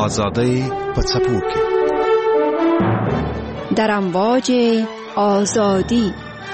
آزادی په څپو کې در امواج آزادی.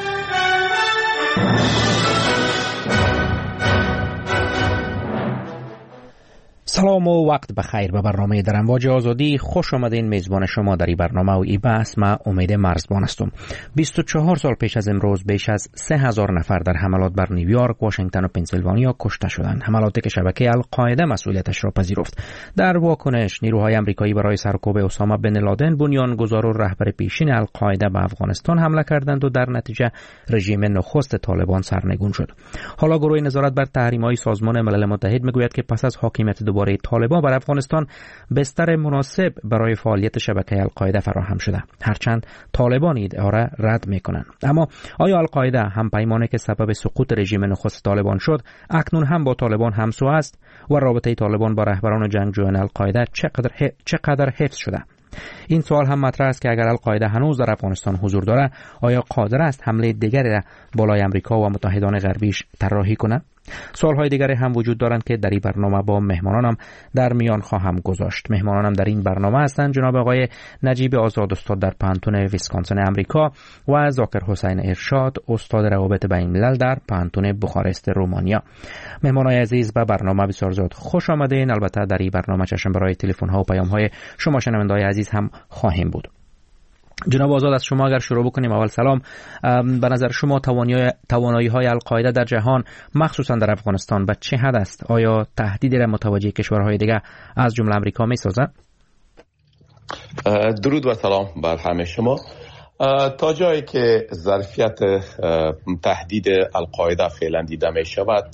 سلام و وقت بخیر. به برنامه در امواج آزادی خوش آمدین. میزبان شما در این برنامه و این بحث من امید مرزبان هستم. 24 سال پیش از امروز بیش از 3000 نفر در حملات بر نیویورک، واشنگتن و پنسیلوانیا کشته شدند. حملاتی که شبکه القاعده مسئولیتش را پذیرفت. در واکنش نیروهای آمریکایی برای سرکوب اسامه بن لادن، بنیانگذار و رهبر پیشین القاعده به افغانستان حمله کردند و در نتیجه رژیم نخست طالبان سرنگون شد. حالا گروه نظارت بر تحریم‌های سازمان ملل متحد میگوید که پس از حاکمیت دوباره طالبان بر افغانستان بستر مناسب برای فعالیت شبکه القاعده فراهم شده، هرچند طالبان این ادعا را رد میکنند. اما آیا القاعده هم پیمانی که سبب سقوط رژیم نخست طالبان شد اکنون هم با طالبان همسو است و رابطه طالبان با رهبران جنگجویان القاعده چقدر حفظ شده؟ این سوال هم مطرح است که اگر القاعده هنوز در افغانستان حضور دارد آیا قادر است حمله دیگری را بالای امریکا و متحدان غربیش طراحی کند؟ سوالهای دیگری هم وجود دارند که در این برنامه با مهمانانم در میان خواهم گذاشت. مهمانانم در این برنامه هستند جناب آقای نجیب آزاد، استاد در پانتون ویسکانسن امریکا، و ذاکر حسین ارشاد، استاد روابط بین الملل در پانتون بخارست رومانیا. مهمانان عزیز به برنامه بسیار زیاد خوش آمدین. البته در این برنامه چشم برای تلفن ها و پیام های شما شنوندگان عزیز هم خواهیم بود. جناب آزاد، از شما اگر شروع بکنیم. اول سلام. به نظر شما توانایی های القاعده در جهان مخصوصا در افغانستان به چه حد است؟ آیا تهدیدی را متوجه کشورهای دیگر از جمله امریکا می سازد؟ درود و سلام بر همه شما. تا جایی که ظرفیت تهدید القاعده فعلا دیده می شود،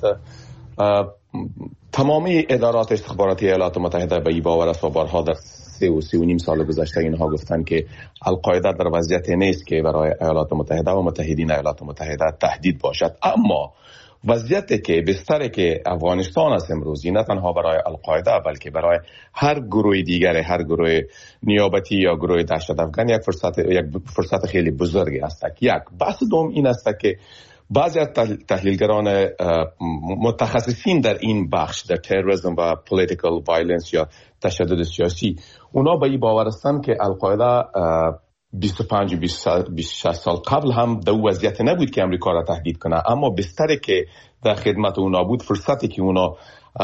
تمامی ادارات استخباراتی ایالات متحده به این باور است و بارها در 3.5 سال گذشته اینها گفتن که القاعده در وضعیت نیست که برای ایالات متحده و متحدین ایالات متحده تهدید باشد. اما وضعیتی که بستری که افغانستان است امروزی نه تنها برای القاعده بلکه برای هر گروه دیگر، هر گروه نیابتی یا گروه دهشت افغان یک فرصت خیلی بزرگی است. یک بحث دوم این است که بعضی از تحلیلگران متخصصین در این بخش، در تروریسم و پولیتیکال وایلنس یا تشدد سیاسی، اونا به این باور هستند که القاعده 25-26 سال قبل هم در وضعیت نبود که امریکا را تهدید کنه، اما بستری که در خدمت اونا بود، فرصتی که اونا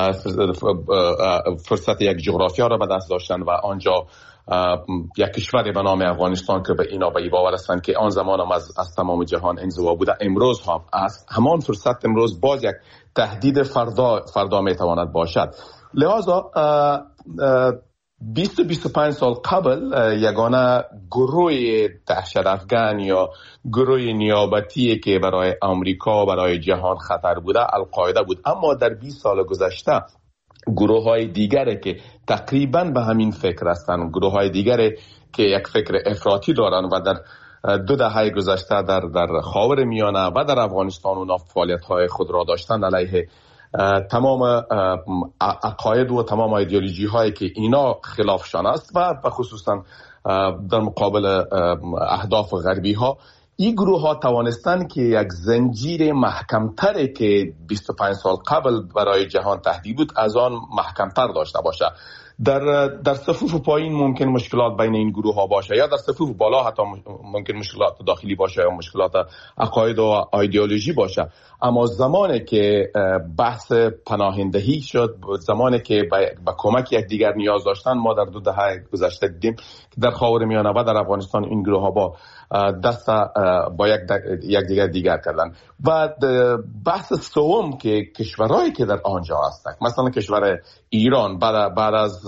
فرصت یک جغرافیا را به دست داشتن و آنجا یک کشوری به نام افغانستان که به اینا به باور هستند که آن زمان هم از تمام جهان انزوا بوده، امروز هم است. همان فرصت امروز باز یک تهدید فردا میتواند باشد. لذا 20-25 سال قبل یگانه گروه دهشت افغان یا گروه نیابتی که برای آمریکا و برای جهان خطر بوده القاعده بود. اما در 20 سال گذشته گروه های دیگری که تقریبا به همین فکر هستند، گروه های دیگری که یک فکر افراطی دارند و در 2 دهه گذشته در خاور میانه و در افغانستان اونا فعالیت های خود را داشتند علیه تمام عقاید و تمام ایدئولوژی هایی که اینا خلافشان است و خصوصا در مقابل اهداف غربی ها. این گروه ها توانستند که یک زنجیر محکمتری که 25 سال قبل برای جهان تهدید بود از آن محکمتر داشته باشه. در صفوف پایین ممکن مشکلات بین این گروه ها باشه یا در صفوف بالا حتی ممکن مشکلات داخلی باشه یا مشکلات عقاید و ایدئولوژی باشه. اما زمانی که بحث پناهندگی شد، زمانی که به کمک یکدیگر نیاز داشتن، ما در 2 دهه گذشته دیدیم که در خاورمیانه و در افغانستان این گروه ها با دست با یک دیگر کردن. و بحث سوم که کشورهایی که در آنجا هستند، مثلا کشور ایران بعد از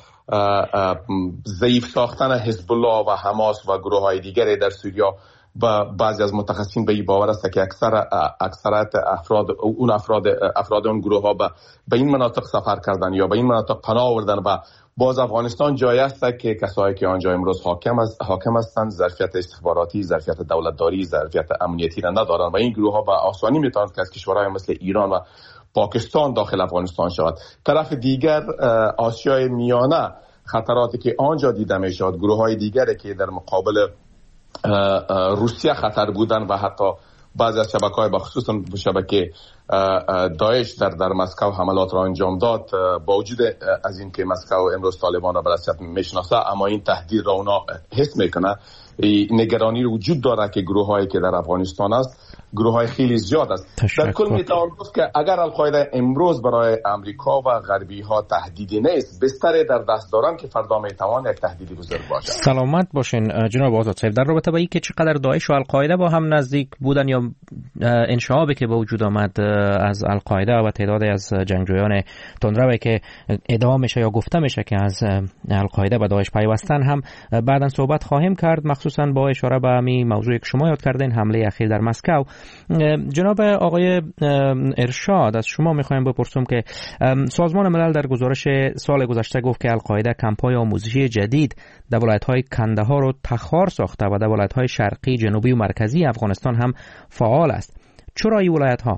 ضعیف ساختن حزب الله و حماس و گروه های دیگری در سوریه، و بعضی از متخصصین به این باور است که اکثریت افراد اون گروه ها به این مناطق سفر کردن یا به این مناطق پناه آوردن و باز افغانستان جایی است که کسایی که آنجا امروز حاکم هستند ظرفیت استخباراتی، ظرفیت دولتداری، ظرفیت امنیتی را ندارند و این گروه ها به آسانی میتوانند که از کشورهای مثل ایران و پاکستان داخل افغانستان شود. طرف دیگر آسیای میانه خطراتی که آنجا دیده میشد، گروه های دیگری که در مقابل روسیه خطر بودن و حتی بعضی از شبکه‌های بخصوص شبکه داعش در مسکو حملات را انجام داد. با وجود از این که مسکو امروز طالبان را به رسمیت میشناسه، اما این تهدید را اونا حس میکنه. نگرانی وجود داره که گروه‌هایی که در افغانستان است گروه‌های خیلی زیاد است. در کل میتوان گفت که اگر القاعده امروز برای امریکا و غربی ها تهدیدی نیست، بستر در دست دارن که فردا میتوان یک تهدیدی بزرگ باشد. سلامت باشین جناب آزاد صاحب. در رابطه با اینکه چقدر داعش و القاعده با هم نزدیک بودن یا انشعابی که به وجود آمد از القاعده و تعدادی از جنگجویان تندروی که ادعا میشه یا گفته میشه که از القاعده و داعش پیوستن هم بعداً صحبت خواهیم کرد، مخصوصا با اشاره به همین موضوعی که شما یاد کردین، حمله اخیر در مسکو. جناب آقای ارشاد، از شما میخوایم بپرسم که سازمان ملل در گزارش سال گذشته گفت که القاعده کمپ‌های آموزشی جدید در ولایت‌های کندهار و تخار ساخته و در ولایت‌های شرقی، جنوبی و مرکزی افغانستان هم فعال است. چرا این ولایت‌ها؟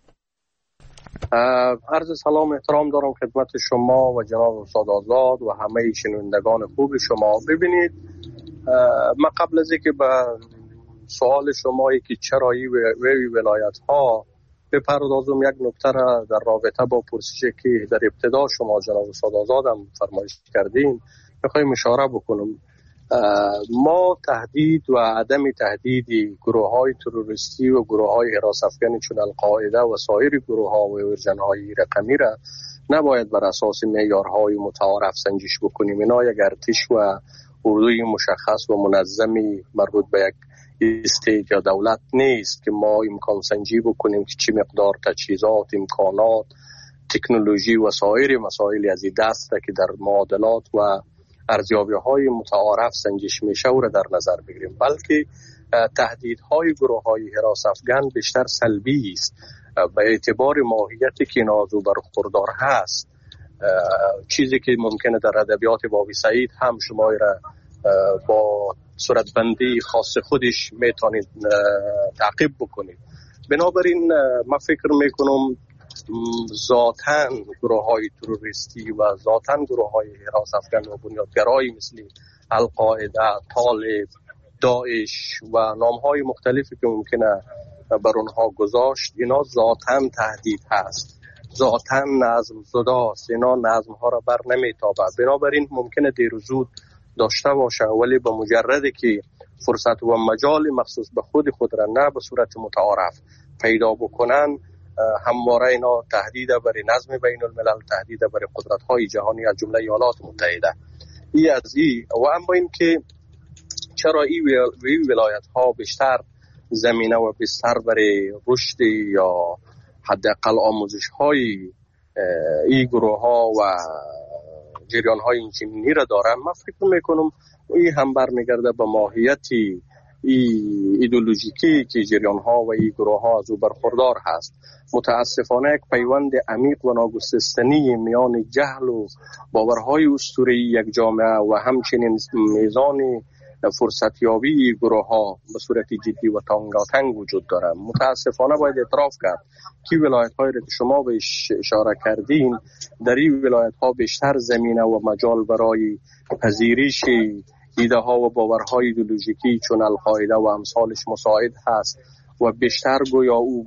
عرض سلام احترام دارم خدمت شما و جناب استاد آزاد و همه شنوندگان خوب شما. ببینید، من قبل از اینکه به سوال شمایی که چرا این ولایت ها بپردازم، یک نکته را در رابطه با پرسشی که در ابتدا شما جناب استاد آزاد هم فرمایش کردین میخوایم اشاره بکنم. ما تهدید و عدم تهدید گروه های تروریستی و گروه های حراس افغانی چون القاعده و سایر گروه ها و ارجن های رقمی را نباید بر اساس معیارهای متعارف سنجش بکنیم. اینا یک ارتش و اردوی مشخص و منظمی مربوط به یک استیت یا دولت نیست که ما امکان سنجی بکنیم که چه مقدار تجهیزات، امکانات، تکنولوژی و سایر مسائلی از این دست که در معادلات و ارزیابی‌های متعارف سنجش میشه و را در نظر بگیریم، بلکه تهدیدهای گروه‌های حراس افغان بیشتر سلبی است به اعتبار ماهیتی که نازو برخوردار هست. چیزی که ممکنه در ادبیات بابی سعید هم شما را با صورتبندی خاص خودش میتونید تعقیب بکنید. بنابراین من فکر میکنم ذاتاً گروه‌های تروریستی و ذاتاً گروه‌های حراس افغان و بنیادگرایی مثل القاعده، طالب، داعش و نام‌های مختلفی که ممکنه بر اونها گذاشت، اینا ذاتاً تهدید هست، ذاتاً نظم زداست، اینا نظم‌ها را بر نمیتابه. بنابراین ممکنه دیر و زود داشته باشه، ولی به مجرد که فرصت و مجال مخصوص به خود را نه به صورت متعارف پیدا بکنن، همواره اینا تهدید برای نظم بین الملل، تهدید برای قدرت‌های جهانی از جمله ایالات متحده. و اما این که چرا این ولایت‌ها بیشتر زمینه و بستر برای رشد یا حداقل آموزش‌های این گروه‌ها و جریان‌های اینچنینی را دارن، من فکر میکنم این هم برمیگرده به ماهیتی ایدئولوژیکی که جریان‌ها و این گروه‌ها از او برخوردار هست. متاسفانه یک پیوند عمیق و ناگسستنی میان جهل و باورهای اسطوره‌ای یک جامعه و همچنین میزان فرصتیابی گروه‌ها به صورت جدی و تنگاتنگ وجود دارد. متاسفانه باید اعتراف کرد که ولایت‌هایی که شما بهش اشاره کردین، در این ولایت‌ها بیشتر زمینه و مجال برای پذیرش ایده ها و باورهای ایدئولوژیکی چون القاعده و امثالش مساعد هست و بیشتر گویا او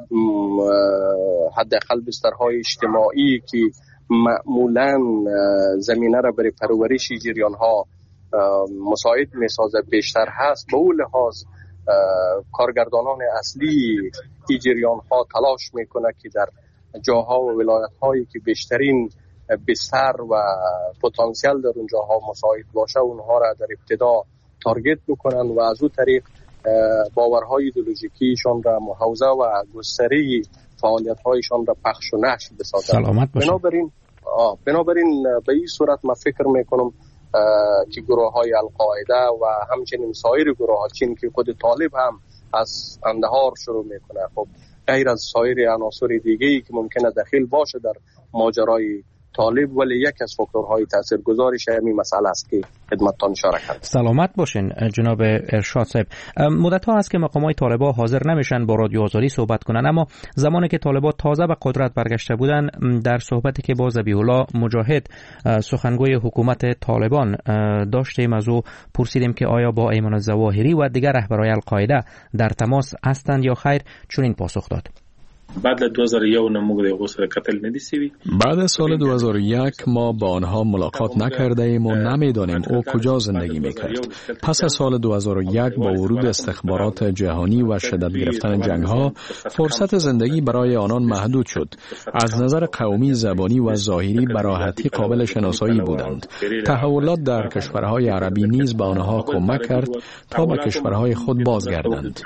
حداقل بسترهای اجتماعی که معمولاً زمینه را برای پرورش جریان ها مساعد میسازه بیشتر هست. به اون لحاظ کارگردانان اصلی این جریان ها تلاش میکنه که در جاها و ولایت هایی که بیشترین بستر و پتانسیل در اون جاها مساعد باشه اونها را در ابتدا تارگت بکنن و از اون طریق باورهای ایدئولوژیکیشان را محوزه و گستری فعالیت‌هایشان را پخش و نشر بسازند. سلامت باشید. بنابراین به این صورت من فکر میکنم که گروه‌های القاعده و همچنین سایر گروه‌ها، چین که خود طالب هم از قندهار شروع میکنه، خب غیر از سایر عناصر دیگه‌ای که ممکنه دخیل باشه در ماجرای طالب، ولی یک از فاکتورهای تاثیرگذارش همین مسئله است که خدمتتان اشاره کردم. سلامت باشین جناب ارشاد صاحب. مدت‌ها است که مقامات طالبان حاضر نمیشن با رادیو آزادی صحبت کنن، اما زمانی که طالبان تازه به قدرت برگشته بودن، در صحبتی که با ذبیح الله مجاهد سخنگوی حکومت طالبان داشتیم از او پرسیدیم که آیا با ایمان الظواهری و دیگر رهبران القاعده در تماس هستند یا خیر. چنین پاسخ داد: بعد از 2001 موږ د سره قتل ندی سوی. بعد از سال 2001 ما با آنها ملاقات نکرده ایم و نمیدانیم او کجا زندگی میکرد. پس از سال 2001 با ورود استخبارات جهانی و شدت گرفتن جنگ ها فرصت زندگی برای آنان محدود شد. از نظر قومی، زبانی و ظاهری به راحتی قابل شناسایی بودند. تحولات در کشورهای عربی نیز به آنها کمک کرد تا به کشورهای خود بازگردند.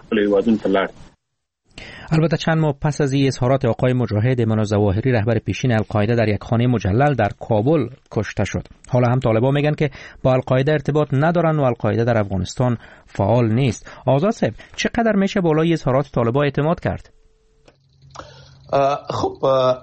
البته چند ماه پس از این اظهارات آقای مجاهد، ایمان الظواهری رهبر پیشین القاعده در یک خانه مجلل در کابل کشته شد. حالا هم طالبان میگن که با القاعده ارتباط ندارن و القاعده در افغانستان فعال نیست. آزاد صاحب، چقدر میشه بالای اظهارات طالبان اعتماد کرد؟ خب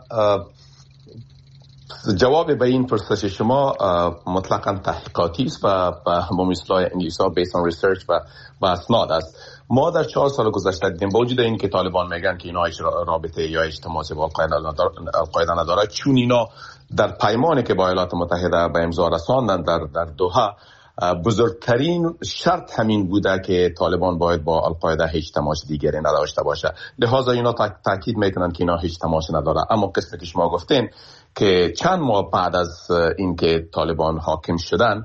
جواب به این پرسش شما مطلقاً تحقیقاتی است و با اصطلاح انگلیسی ها based on research و اسناد است. ما در 4 سال گذشته دیدیم با وجود این که طالبان میگن که اینا هیچ رابطه یا هیچ تماسی با القاعده نداره، چون اینا در پیمانی که با ایالات متحده به امضا رساندن در دوحه، بزرگترین شرط همین بوده که طالبان باید با القاعده هیچ تماس دیگری نداشته باشه. لذا اینا تاکید میکنن که اینا هیچ تماسی نداره. اما قسمتی که شما گفتین که چند ماه بعد از اینکه طالبان حاکم شدن،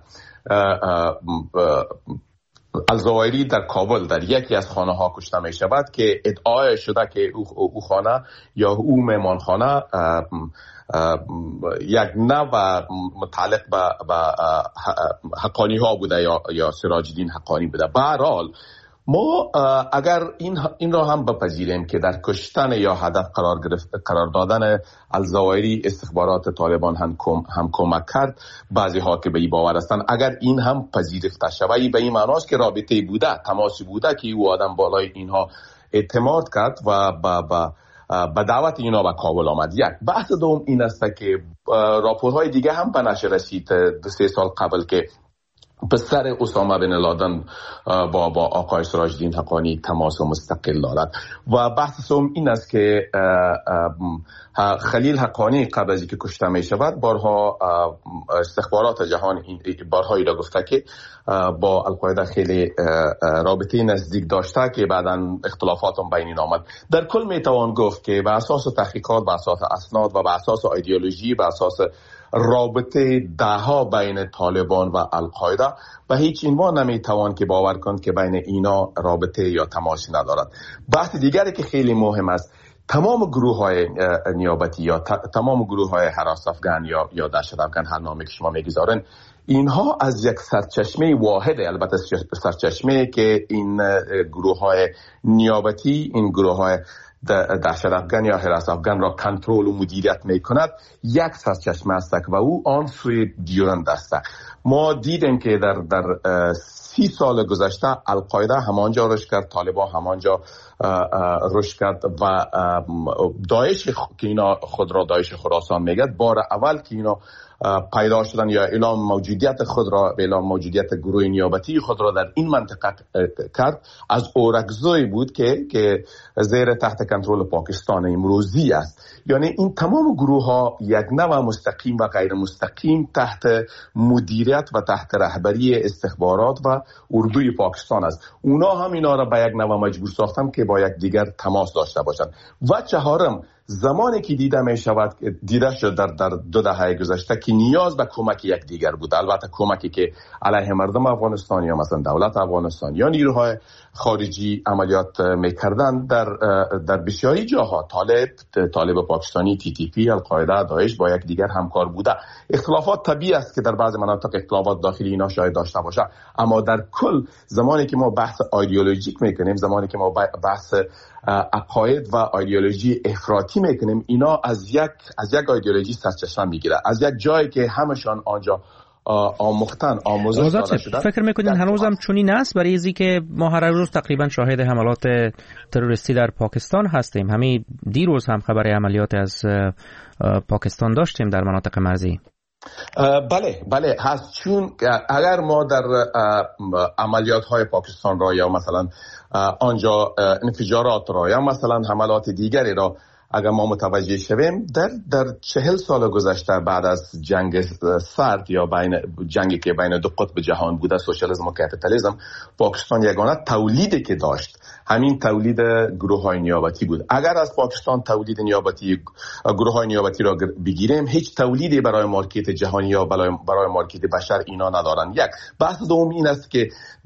الظواهری در کابل در یکی از خانه ها کشته می شود که ادعای شده که او خانه یا او مهمانخانه یک نوع متعلق به حقانی ها بوده یا سراج الدین حقانی بوده. به هر حال ما اگر این را هم بپذیریم که در کشتن یا هدف قرار دادن الظواهری استخبارات طالبان هم کمک کرد، بعضی ها که به این باور هستند، اگر این هم پذیرفته شود، به این معناست که رابطه بوده، تماسی بوده که او آدم بالای اینها اعتماد کرد و به دعوت اینا به کابل آمد. یک بحث دوم این است که راپورهای دیگه هم به نشر رسید 2-3 سال قبل که پسر اسامه بن لادن با آقای سراج الدین حقانی تماس مستقل دارد. و بحث سوم این است که خلیل حقانی قبل از اینکه کشته می شود بارها استخبارات جهان بارهایی را گفته که با القاعده خیلی رابطه نزدیک داشته که بعداً اختلافات هم بین آمد. در کل می توان گفت که بر اساس تحقیقات، بر اساس اسناد و بر اساس ایدئولوژی، بر اساس رابطه دهها بین طالبان و القاعده و هیچ عنوان نمیتوان که باور کند که بین اینا رابطه یا تماسی ندارد. بحث دیگری که خیلی مهم است، تمام گروه های نیابتی یا تمام گروه های هراس افغان یا دهشت افغان، هر نامی که شما میگذارن، اینها از یک سرچشمه واحد، البته سرچشمه که این گروه های نیابتی، این گروه های دهشت افغان یا هراس افغان را کنترل و مدیریت می کند، یک سرچشمه است و او آن سوی دیورند است. ما دیدیم که در 30 سال گذشته القاعده همانجا رشد کرد، طالبان همانجا رشد کرد و داعش که اینا خود را داعش خراسان میگد، بار اول که اینا پیدا شدن یا اعلام موجودیت خود را، به اعلام موجودیت گروه نیابتی خود را در این منطقه کرد، از اورکزوی بود که زیر تحت کنترل پاکستان امروزی است. یعنی این تمام گروه ها یک نوع مستقیم و غیر مستقیم تحت مدیریت و تحت رهبری استخبارات و اردوی پاکستان است. اونا هم اینا را به یک نوع مجبور ساختن که با یک دیگر تماس داشته باشند. و چهارم، زمانی که دیده شد در 2 دهه گذشته که نیاز به کمک یک دیگر بود، البته کمکی که علیه مردم افغانستان یا مثلا دولت افغانستان یا نیروهای خارجی عملیات میکردن، در بسیاری جاها طالب پاکستانی، TTP، القاعده، داعش با یک دیگر همکار بوده. اختلافات طبیعی است که در بعض مناطق اختلافات داخلی اینا شاید داشته باشه، اما در کل زمانی که ما بحث ایدئولوژیک میکنیم، زمانی که ما بحث عقاید و ایدئولوژی افراطی میکنیم، اینا از یک ایدئولوژی سرچشمه میگیره، از یک جایی که همشان آنجا آموختن آموزش داده شده. فکر میکنین هنوزم چنین است؟ برای ازی که ما هر روز تقریبا شاهد حملات تروریستی در پاکستان هستیم. همین دیروز هم خبر عملیات از پاکستان داشتیم در مناطق مرزی. بله هست، چون اگر ما در عملیات های پاکستان را یا مثلا آنجا انفجارات را یا مثلا حملات دیگری را اگر ما متوجه شویم، در 40 سال گذشته بعد از جنگ سرد یا جنگی که بین دو قطب جهان بوده، سوشالیسم و کپیتالیسم، پاکستان یگانه تولیدی که داشت همین تولید گروه‌های نیابتی بود. اگر از پاکستان تولید نیابتی گروه‌های نیابتی را بگیریم، هیچ تولیدی برای مارکت جهانی یا برای مارکت بشر اینا ندارن. یک بحث دوم این است که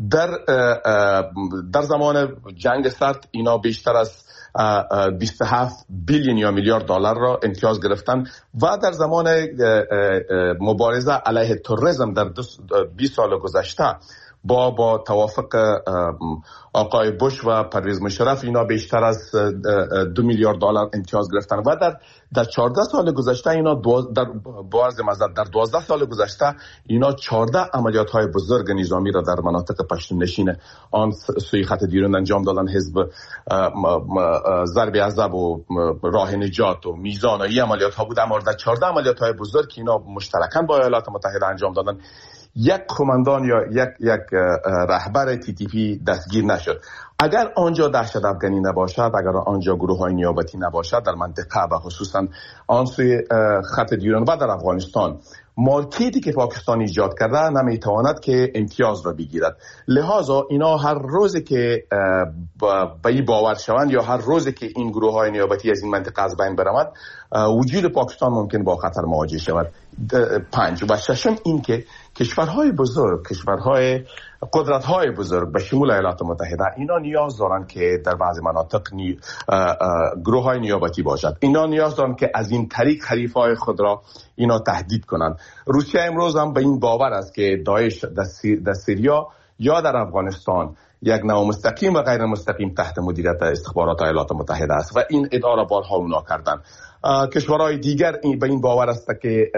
در زمان جنگ سرد اینا بیشتر از 27 بیلیون یا میلیارد دلار را امتیاز گرفتن و در زمان مبارزه علیه تروریسم در 20 سال گذشته با توافق آقای بوش و پرویز مشرف اینا بیشتر از 2 میلیارد دلار امتیاز گرفتن و در 14 سال گذشته اینا در 12 سال گذشته اینا 14 عملیات های بزرگ نظامی را در مناطق پشتون نشین آن سوی خط دیرون انجام دادن. حزب ضرب عزب و راه نجات و میزان و این عملیات ها بود، اما در 14 عملیات های بزرگ که اینا مشترکاً با ایالات متحده انجام دادن، یک کماندان یا یک رهبر TTP دستگیر نشد. اگر آنجا دهشت افغانی نباشد، اگر آنجا گروه‌های نیابتی نباشد در منطقه و خصوصا آن سوی خط دیرون و در افغانستان، مارکتی که پاکستان ایجاد کرده نمیتواند که امتیاز را بگیرد. لذا اینا هر روز که به این باور شوند یا هر روز که این گروه‌های نیابتی از این منطقه از بین برود، وجود پاکستان ممکن با خطر مواجه شود. 5 و 6 این که کشورهای بزرگ، کشورهای قدرت‌های بزرگ به شمول ایالات متحده اینا نیاز دارن که در بعضی مناطق گروه‌های نیابتی باشد. اینا نیاز دارن که از این طریق حریفای خود را اینا تهدید کنند. روسیه امروز هم به این باور است که داعش در سوریا یا در افغانستان یک نوع مستقیم و غیر مستقیم تحت مدیریت استخبارات ایالات متحده است و این ادعا را بارها اونا کردن. کشورهای دیگر به این باور است که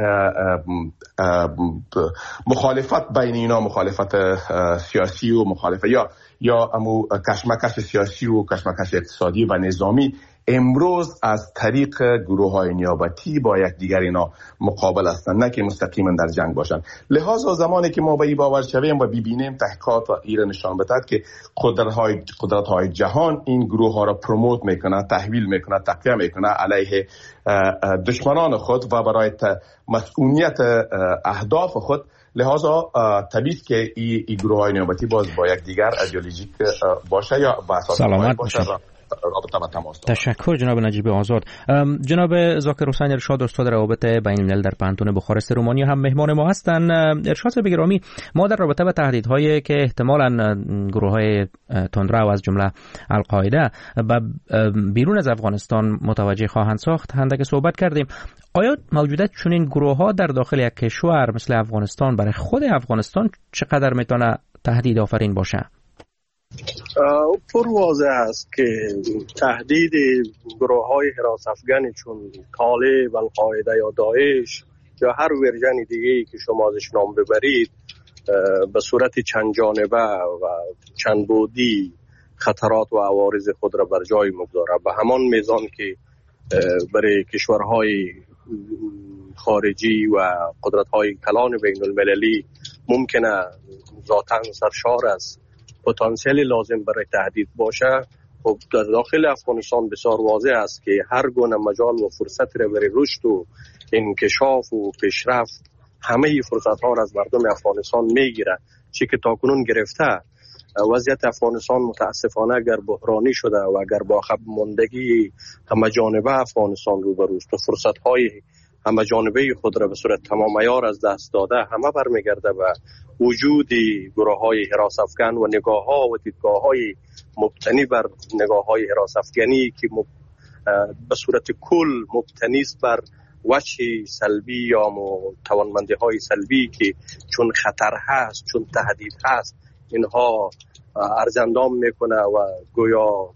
مخالفت بین اینا، مخالفت سیاسی و مخالفت یا کشمکش سیاسی و کشمکش اقتصادی و نظامی امروز از طریق گروه‌های نیابتی با یک دیگر اینا مقابل هستند، نه که مستقیما در جنگ باشند. لذا زمانی که ما به این باور شویم و ببینیم تحقیقات و ایره نشان بدهد که قدرت‌های جهان این گروه‌ها را پروموت میکنه، تحویل میکنه، تقویه میکنه علیه دشمنان خود و برای مسئولیت اهداف خود، لذا طبیعی که این گروه‌های نیابتی باز با یک دیگر ایدئولوژیک باشه یا با اساس باشه. تشکر جناب نجیب آزاد. جناب ذاکر حسین ارشاد، استاد روابط بین الملل در پانتون بخارست رومانی هم مهمان ما هستند. ارشاد صاحب گرامی، ما در رابطه با تهدیدهایی که احتمالاً گروه‌های تندرو از جمله القاعده بیرون از افغانستان متوجه خواهند ساخت اندک صحبت کردیم. آیا موجودیت چنین گروه‌ها در داخل یک کشور مثل افغانستان برای خود افغانستان چقدر میتونه تهدید آفرین باشه؟ پر واضح است که تهدید گروه‌های حراس افغانی چون طالب، القاعده یا داعش یا هر ورژن دیگه‌ای که شما ازش نام ببرید به صورت چند جانبه و چند بعدی خطرات و عوارض خود را بر جای می‌گذارد. به همان میزان که برای کشورهای خارجی و قدرت‌های کلان بین المللی ممکنه ذاتاً سرشار است پتانسیل لازم برای تهدید باشه، خب در داخل افغانستان بسیار واضح است که هر گونه مجال و فرصت را برای رشد و انکشاف و پیشرفت همه فرصت ها را از مردم افغانستان میگیره، چی که تاکنون گرفته. وضعیت افغانستان متاسفانه اگر بحرانی شده و اگر با عقب ماندگی همه جانبه افغانستان روبروست و فرصت های همه جانبه خود را به صورت تمام عیار از دست داده، همه برمیگرده و وجود گروه‌های حراس افغان و نگاه‌ها و دیدگاه‌های مبتنی بر نگاه‌های حراس افغانی که به صورت کل مبتنی است بر وجه سلبی یا توانمندی‌های سلبی که چون خطر هست، چون تهدید هست، اینها ارزندام میکنه و گویا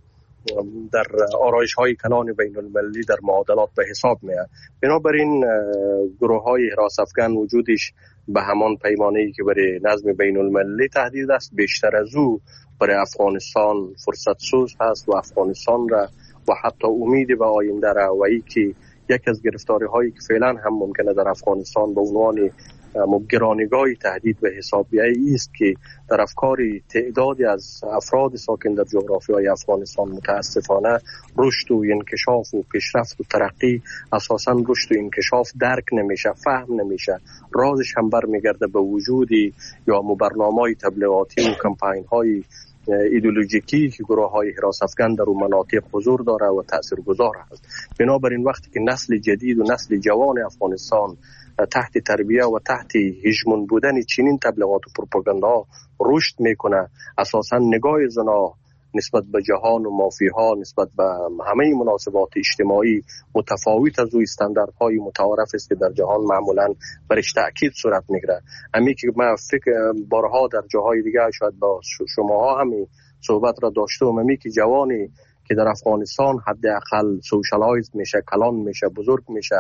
در آرایش های کلان بین المللی در معادلات به حساب میاد. بنابراین گروه های حراس افغان وجودش به همان پیمانه‌ای که برای نظم بین المللی تهدید است، بیشتر از او برای افغانستان فرصت سوز هست و افغانستان را و حتی امید به آینده را و ای که یک از گرفتاری هایی که فعلا هم ممکنه در افغانستان به عنوان گرانگاه تهدید به حساب بیاید است که در افکار تعدادی از افراد ساکن در جغرافیای افغانستان متاسفانه رشد و انکشاف و پیشرفت و ترقی اساساً رشد و انکشاف درک نمیشه، فهم نمیشه. رازش هم برمیگرده به وجودی یا برنامه‌های تبلیغاتی و کمپاین‌های ایدئولوژیکی که گروه‌های حراس افغان در اون مناطق حضور داره و تاثیرگذار است. بنابراین وقتی که نسل جدید و نسل جوان افغانستان تحت تربیه و تحت هژمون بودن چنین تبلیغات و پروپاگاندا رشد میکنه، اساسا نگاه زنا نسبت به جهان و مافیها، نسبت به همه مناسبات اجتماعی متفاوت از او استانداردهای متعارف است که در جهان معمولا برش تاکید صورت میگیره. همین که من فکر بارها در جاهای دیگه شاید با شماها همین صحبت را داشتم، همین که جوانی که در افغانستان حداقل سوشالایز میشه، کلان میشه، بزرگ میشه،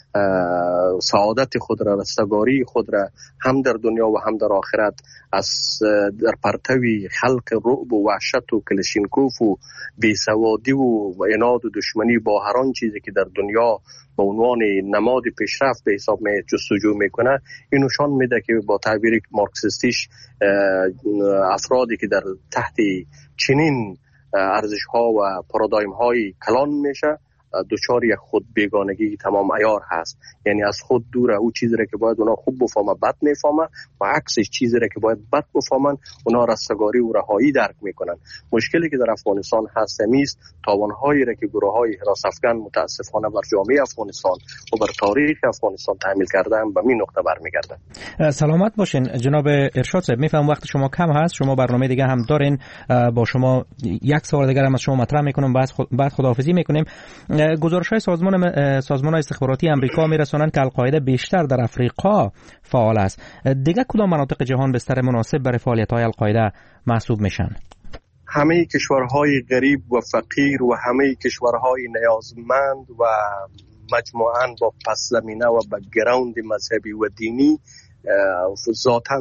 سعادت خود را، رستگاری خود را هم در دنیا و هم در آخرت از در پرتوی خلق رعب و وحشت و کلشینکوف و بیسوادی و عناد و دشمنی با هر آن چیزی که در دنیا به عنوان نماد پیشرفت به حساب می جستجو میکنه، این نشان میده که با تعبیر مارکسیستیش افرادی که در تحت چنین ارزش ها و پارادایم های کلان میشه دوچار یک خود بیگانگی تمام عیار هست. یعنی از خود دوره، او چیزی را که باید اونا خوب بفهمه بد میفهمه و عکسش چیزی را که باید بد بفهمن اونا رستگاری و رهایی درک میکنن. مشکلی که در افغانستان هست است تاوانهایی را که گروه‌های حراس افغان متاسفانه بر جامعه افغانستان و بر تاریخ افغانستان تحمیل کردن به این نقطه برمیگرده. سلامت باشین جناب ارشاد صاحب. میفهم وقت شما کم هست، شما برنامه دیگه هم دارین، با شما یک سوال دیگه هم از شما مطرح میکنم، بعد خداحافظی میکنیم. گزارش‌های سازمان استخباراتی آمریکا می‌رسانند که القاعده بیشتر در افریقا فعال است. دیگه کدام مناطق جهان بستر مناسب برای فعالیت‌های القاعده محسوب میشن؟ همه کشورهای غریب و فقیر و همه کشورهای نیازمند و مجموعاً با پس‌زمینه و بک‌گراند مذهبی و دینی ذاتاً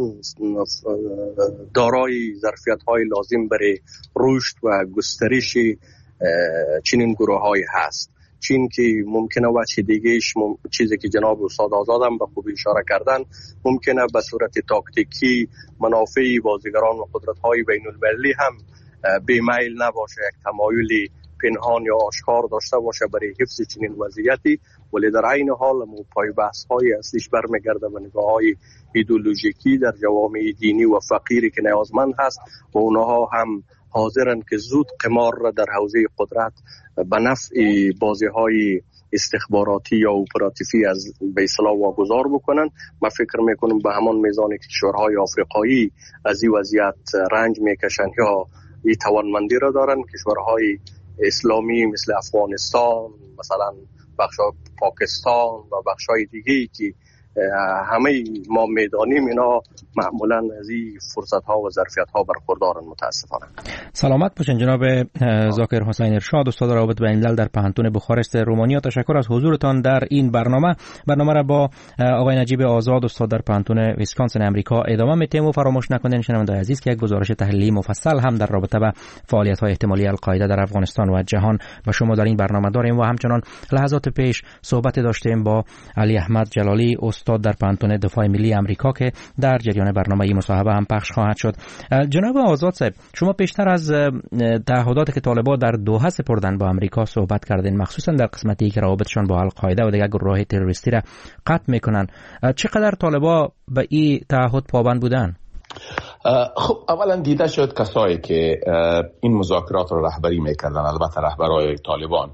دارای ظرفیت‌های لازم برای رشد و گسترش چنین گروه‌های هست. چین که ممکنه وجه دیگهش چیزی که جناب استاد آزاد هم به خوبی اشاره کردن، ممکنه به صورت تاکتیکی منافع بازیگران و قدرت‌های بین‌المللی هم بی‌میل نباشه، یک تمایلی پنهان یا آشکار داشته باشه برای حفظ چنین وضعیتی، ولی در عین حال پای بحث‌های اصلیش برمیگرده به نگاه‌های ایدئولوژیکی در جوامع دینی و فقیری که نیازمند هست و اونها هم حاضرن که زود قمار را در حوزه قدرت به نفع بازی‌های استخباراتی یا اپراتیفی از به اصطلاح واگذار بکنن. من فکر میکنم به همان میزان که کشورهای آفریقایی از این وضعیت رنج میکشن یا این توانمندی را دارن، کشورهای اسلامی مثل افغانستان، مثلا بخشای پاکستان و بخشای دیگه‌ای که همه ما میدانیم اینا معمولا از این فرصت ها و ظرفیت ها برخوردارن متاسفانه. سلامت باشین جناب ذاکر حسین ارشاد، استاد روابط بین الملل در پانتون بخارست رومانیا. تشکر از حضورتان در این برنامه را با آقای نجیب آزاد استاد در پانتون ویسکانسین امریکا ادامه میدیم و فراموش نکنید شنوندگان عزیز که یک گزارش تحلیلی مفصل هم در رابطه با فعالیت های احتمالی القاعده در افغانستان و جهان و شما در این برنامه داریم و همچنان لحظات پیش صحبت داشتیم با علی احمد جلالی استاد در پانتون دفاع ملی امریکا که در جریان برنامه این مصاحبه هم پخش خواهد شد. جناب آزاد صاحب، شما پیشتر از تعهداتی که طالبان در دوحه سپردن با امریکا صحبت کردین، مخصوصا در قسمتی که روابطشان با القاعده و دیگر گروه‌های تروریستی را قطع میکنن. چقدر طالبان به این تعهد پابند بودن؟ خب اولا دیده شد کسایی که این مذاکرات را رهبری میکردن، البته رهبرای طالبان،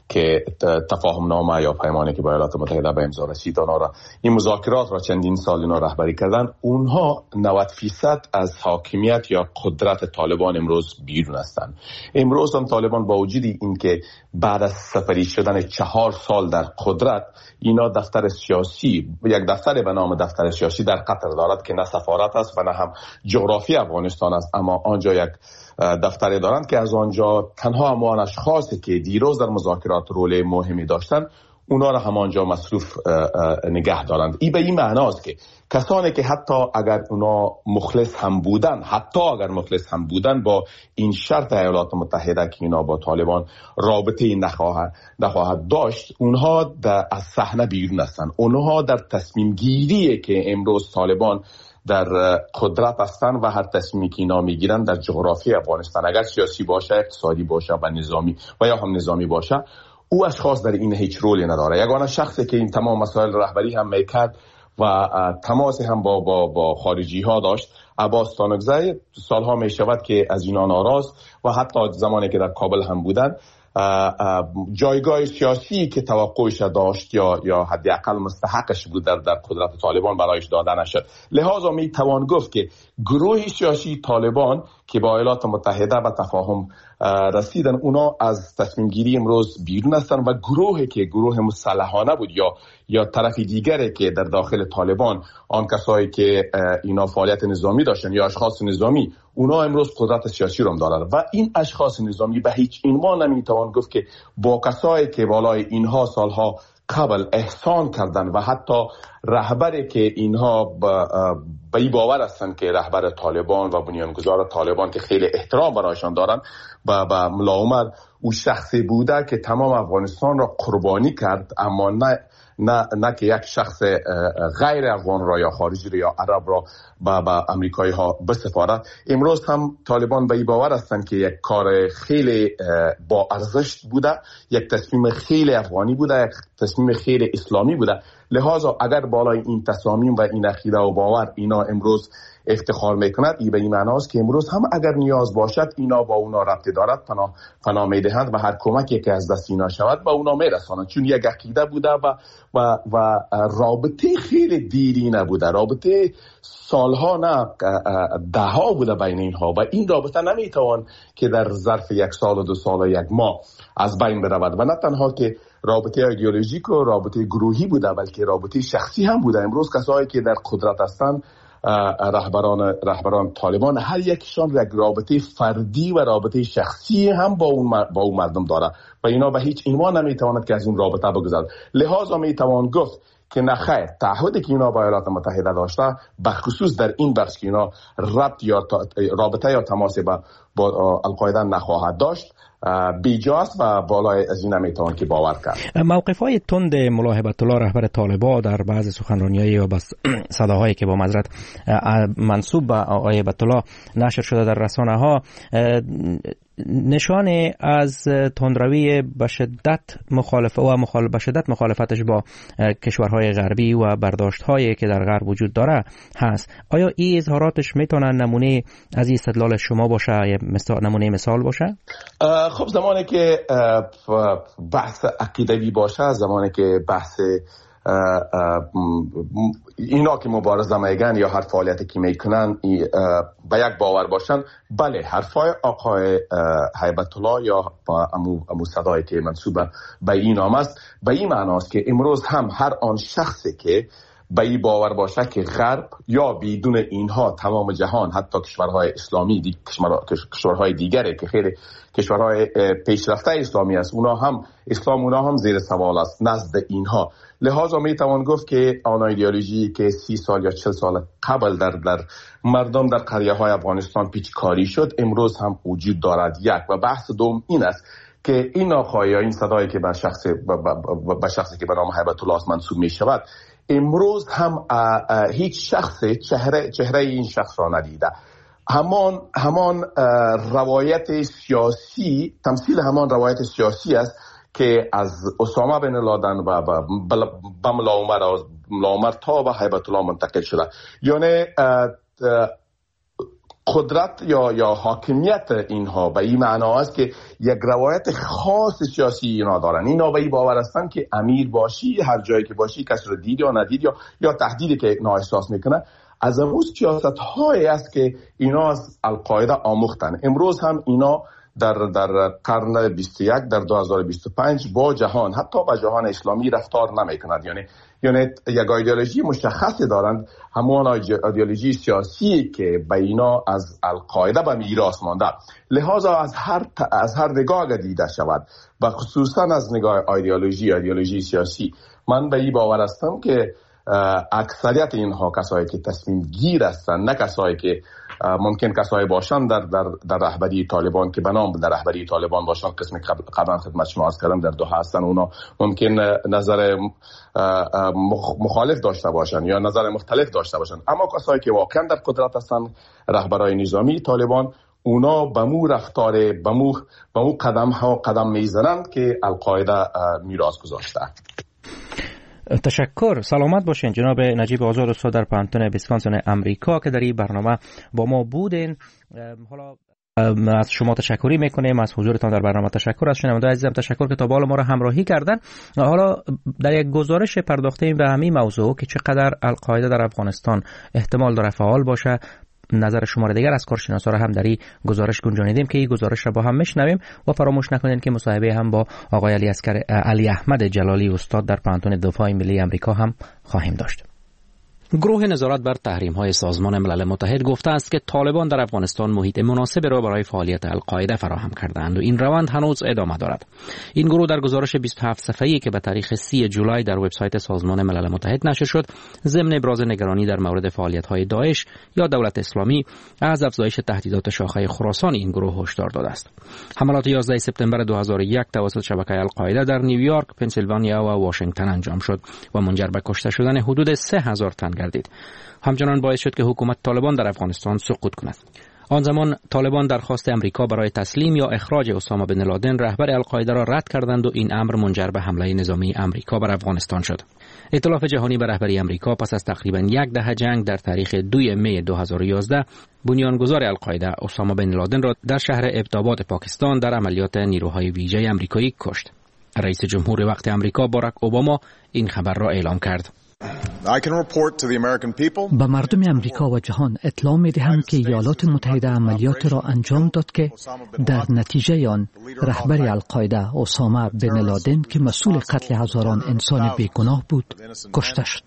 که تفاهم نامه یا پیمانی که با ایالات متحده به امضا رسید این مذاکرات را چندین سال اینا رهبری کردن، اونها 90% از حاکمیت یا قدرت طالبان امروز بیرون هستند. امروز هم طالبان با وجود این که بعد از سپری شدن 4 سال در قدرت، اینا دفتر سیاسی، یک دفتر به نام دفتر سیاسی در قطر دارد که نه سفارت است و نه هم جغرافی افغانستان است، اما آنجا یک دفتری دارند که از آنجا تنها همان اشخاصی که دیروز در مذاکرات رول مهمی داشتن اونا را همانجا مصروف نگه دارند. این به این معناست که کسانی که حتی اگر اونا مخلص هم بودن با این شرط ایالات متحده که اینا با طالبان رابطه نخواهد داشت، اونها از صحنه بیرون هستند. اونها در تصمیم گیری که امروز طالبان در قدرت هستن و هر تصمیمی که اینا میگیرن در جغرافی افغانستان، اگر سیاسی باشه، اقتصادی باشه و نظامی و یا هم نظامی باشه، او اشخاص در این هیچ رولی نداره. یگانه شخصی که این تمام مسائل رهبری هم میکرد و تماس هم با خارجی ها داشت، عباس تانکزی، سالها میشود که از اینا ناراض و حتی زمانی که در کابل هم بودن جایگاه سیاسی که توقعش داشت یا حداقل مستحقش بود در قدرت طالبان برایش داده نشد. لذا می توان گفت که گروه سیاسی طالبان که با ایالات متحده و تفاهم رسیدن، اونا از تصمیم گیری امروز بیرون هستن و گروهی که گروه مسلحانه بود یا طرف دیگری که در داخل طالبان، آن کسایی که اینا فعالیت نظامی داشتن یا اشخاص نظامی، اونا امروز قدرت سیاسی رو دارن و این اشخاص نظامی به هیچ عنوان نمیتوان گفت که با کسایی که بالای اینها سالها قبل احسان کردن و حتی رهبری که اینها به این باور هستند که رهبر طالبان و بنیانگذار طالبان که خیلی احترام برایشان دارن، با ملا عمر او شخصی بوده که تمام افغانستان را قربانی کرد، اما نه که یک شخص غیر افغان را یا خارجی را یا عرب را با امریکایی ها بسپارد. امروز هم طالبان به این باور هستند که یک کار خیلی با ارزش بوده، یک تصمیم خیلی افغانی بوده، یک تصمیم خیلی اسلامی بوده. لذا اگر بالای این تصامیم و این عقیده و باور اینا امروز افتخار میکند، این به این معناست که امروز هم اگر نیاز باشد اینا با اونا ربطی دارد، پناه میدهند و هر کمکی که از دست اینا شود با اونا میرسانند، چون یک عقیده بوده و رابطه خیلی دیری نبوده، رابطه سالها نه دهها بوده بین اینها و این رابطه نمیتوان که در ظرف 1 سال و 2 سال و 1 ماه از بین برود و نه تنها که رابطه ایدئولوژیک و رابطه گروهی بوده بلکه رابطه شخصی هم بوده. امروز کسایی که در قدرت هستند، رهبران طالبان، هر یکشان یک رابطه فردی و رابطه شخصی هم با اون مردم داره و اینا به هیچ عنوان نمیتواند که از اون رابطه بگذرد. لذا میتوان گفت که نخیر، تعهدی که اینا با ایالات متحده داشته به خصوص در این بخش که اینا رابطه یا تماس با القاعده نخواهد داشت بیجاست و بالای از این نمیتوان که باور کرد. موقف‌های تند ملا هیبت الله رهبر طالبان در بعض سخنرانی‌های و صداهایی که با معذرت منسوب به آقای هیبت الله نشر شده در رسانه‌ها نشان از تندروی به شدت مخالفتش با کشورهای غربی و برداشت‌هایی که در غرب وجود داره هست. آیا این اظهاراتش میتونه نمونه از این استدلال شما باشه، نمونه مثال باشه؟ خب زمانی که بحث عقیدوی باشه، زمانی که بحث اینا که مبارزه میگن یا هر فعالیتی که میکنن به یک باور باشن، بله حرفای آقای هیبت الله یا با امو صدایی که منسوب به این نام است به این معناست که امروز هم هر آن شخصی که به این باور باشه که غرب یا بدون اینها تمام جهان، حتی کشورهای اسلامی کشورهای دیگره که خیلی کشورهای پیشرفته اسلامی است، اونا هم زیر سوال است نزد اینها. لذا می توان گفت که آن ایدئولوژی که 30 سال یا 40 سال قبل در مردم در قریه های افغانستان پیچکاری شد امروز هم وجود دارد. یک و بحث دوم این است که این آقای یا این صدایی که به شخصی که به نام هیبت الله منسوب می شود امروز هم هیچ شخص چهره این شخص را ندیده. همان روایت سیاسی، تمثیل همان روایت سیاسی است که از اسامه بن لادن و به ملا عمر تا به هیبت الله منتقل شده. یعنی قدرت یا حاکمیت اینها به این معنا است که یک روایت خاص سیاسی اینا دارن. اینا به این باور هستن که امیر باشی، هر جایی که باشی، کسی رو دید یا ندید یا تهدیدی که اینا احساس میکنه، از اون سیاست هایی است که اینا از القاعده آموختن. امروز هم اینا در قرن 21 در 2025 با جهان، حتی با جهان اسلامی رفتار نمیکنند. یعنی یک ایدئولوژی مشخصی دارند، همون ایدئولوژی سیاسی که به اینا از القاعده به میراث مانده. لذا از هر نگاه دیده شود و خصوصا از نگاه ایدئولوژی سیاسی، من به این باور هستم که اکثریت اینها کسایی که تصمیم گیر هستند، نه کسایی که ممکن کسایی باشند در رهبری طالبان که بنام در رهبری طالبان باشند، قسم قبلا خدمت شما عرض کردم در دوحه هستند، اونا ممکن نظر مخالف داشته باشند یا نظر مختلف داشته باشند، اما کسایی که واقعا در قدرت هستند، رهبرای نظامی طالبان، اونا به مو رفتار به مو قدم میزنند که القاعده میراث گذاشته. تشکر. سلامت باشین جناب نجیب آزاد، استاد در پانتون ویسکانسین امریکا که در این برنامه با ما بودین. حالا از شما تشکری میکنیم، از حضورتان در برنامه تشکر، از شنوندگان عزیزم تشکر که تا بالا ما را همراهی کردن. حالا در یک گزارش پرداختیم به همین موضوع که چقدر القاعده در افغانستان احتمال داره فعال باشه. نظر شما را دیگر از کارشناسا را هم در این گزارش گنجانیدیم که این گزارش را با هم میشنویم و فراموش نکنید که مصاحبه هم با آقای علی احمد جلالی استاد در پانتون دفاع ملی امریکا هم خواهیم داشت. گروه نظارت بر تحریم‌های سازمان ملل متحد گفته است که طالبان در افغانستان محیط مناسب را برای فعالیت القاعده فراهم کردند و این روند هنوز ادامه دارد. این گروه در گزارش 27 صفحه‌ای که به تاریخ 30 جولای در وبسایت سازمان ملل متحد نشر شد، ضمن ابراز نگرانی در مورد فعالیت‌های داعش یا دولت اسلامی از افزایش تهدیدات شاخه خراسان این گروه هشدار داده است. حملات 11 سپتامبر 2001 توسط شبکه القاعده در نیویورک، پنسیلوانیا و واشنگتن انجام شد و منجر به کشته شدن حدود 3000 تن گردید. همچنان باعث شد که حکومت طالبان در افغانستان سقوط کند. آن زمان طالبان درخواست امریکا برای تسلیم یا اخراج اسامه بن لادن رهبر القاعده را رد کردند و این امر منجر به حمله نظامی امریکا بر افغانستان شد. ائتلاف جهانی به رهبری امریکا پس از تقریبا یک دهه جنگ در تاریخ 2 می 2011 بنیانگذار القاعده اسامه بن لادن را در شهر ابتاباد پاکستان در عملیات نیروهای ویژه امریکایی کشت. رئیس جمهور وقت امریکا باراک اوباما این خبر را اعلام کرد. به مردم امریکا و جهان اطلاع می دهم که ایالات متحده عملیات را انجام داد که در نتیجه آن رهبر القاعده اسامه بن لادن که مسئول قتل هزاران انسان بیگناه بود کشته شد.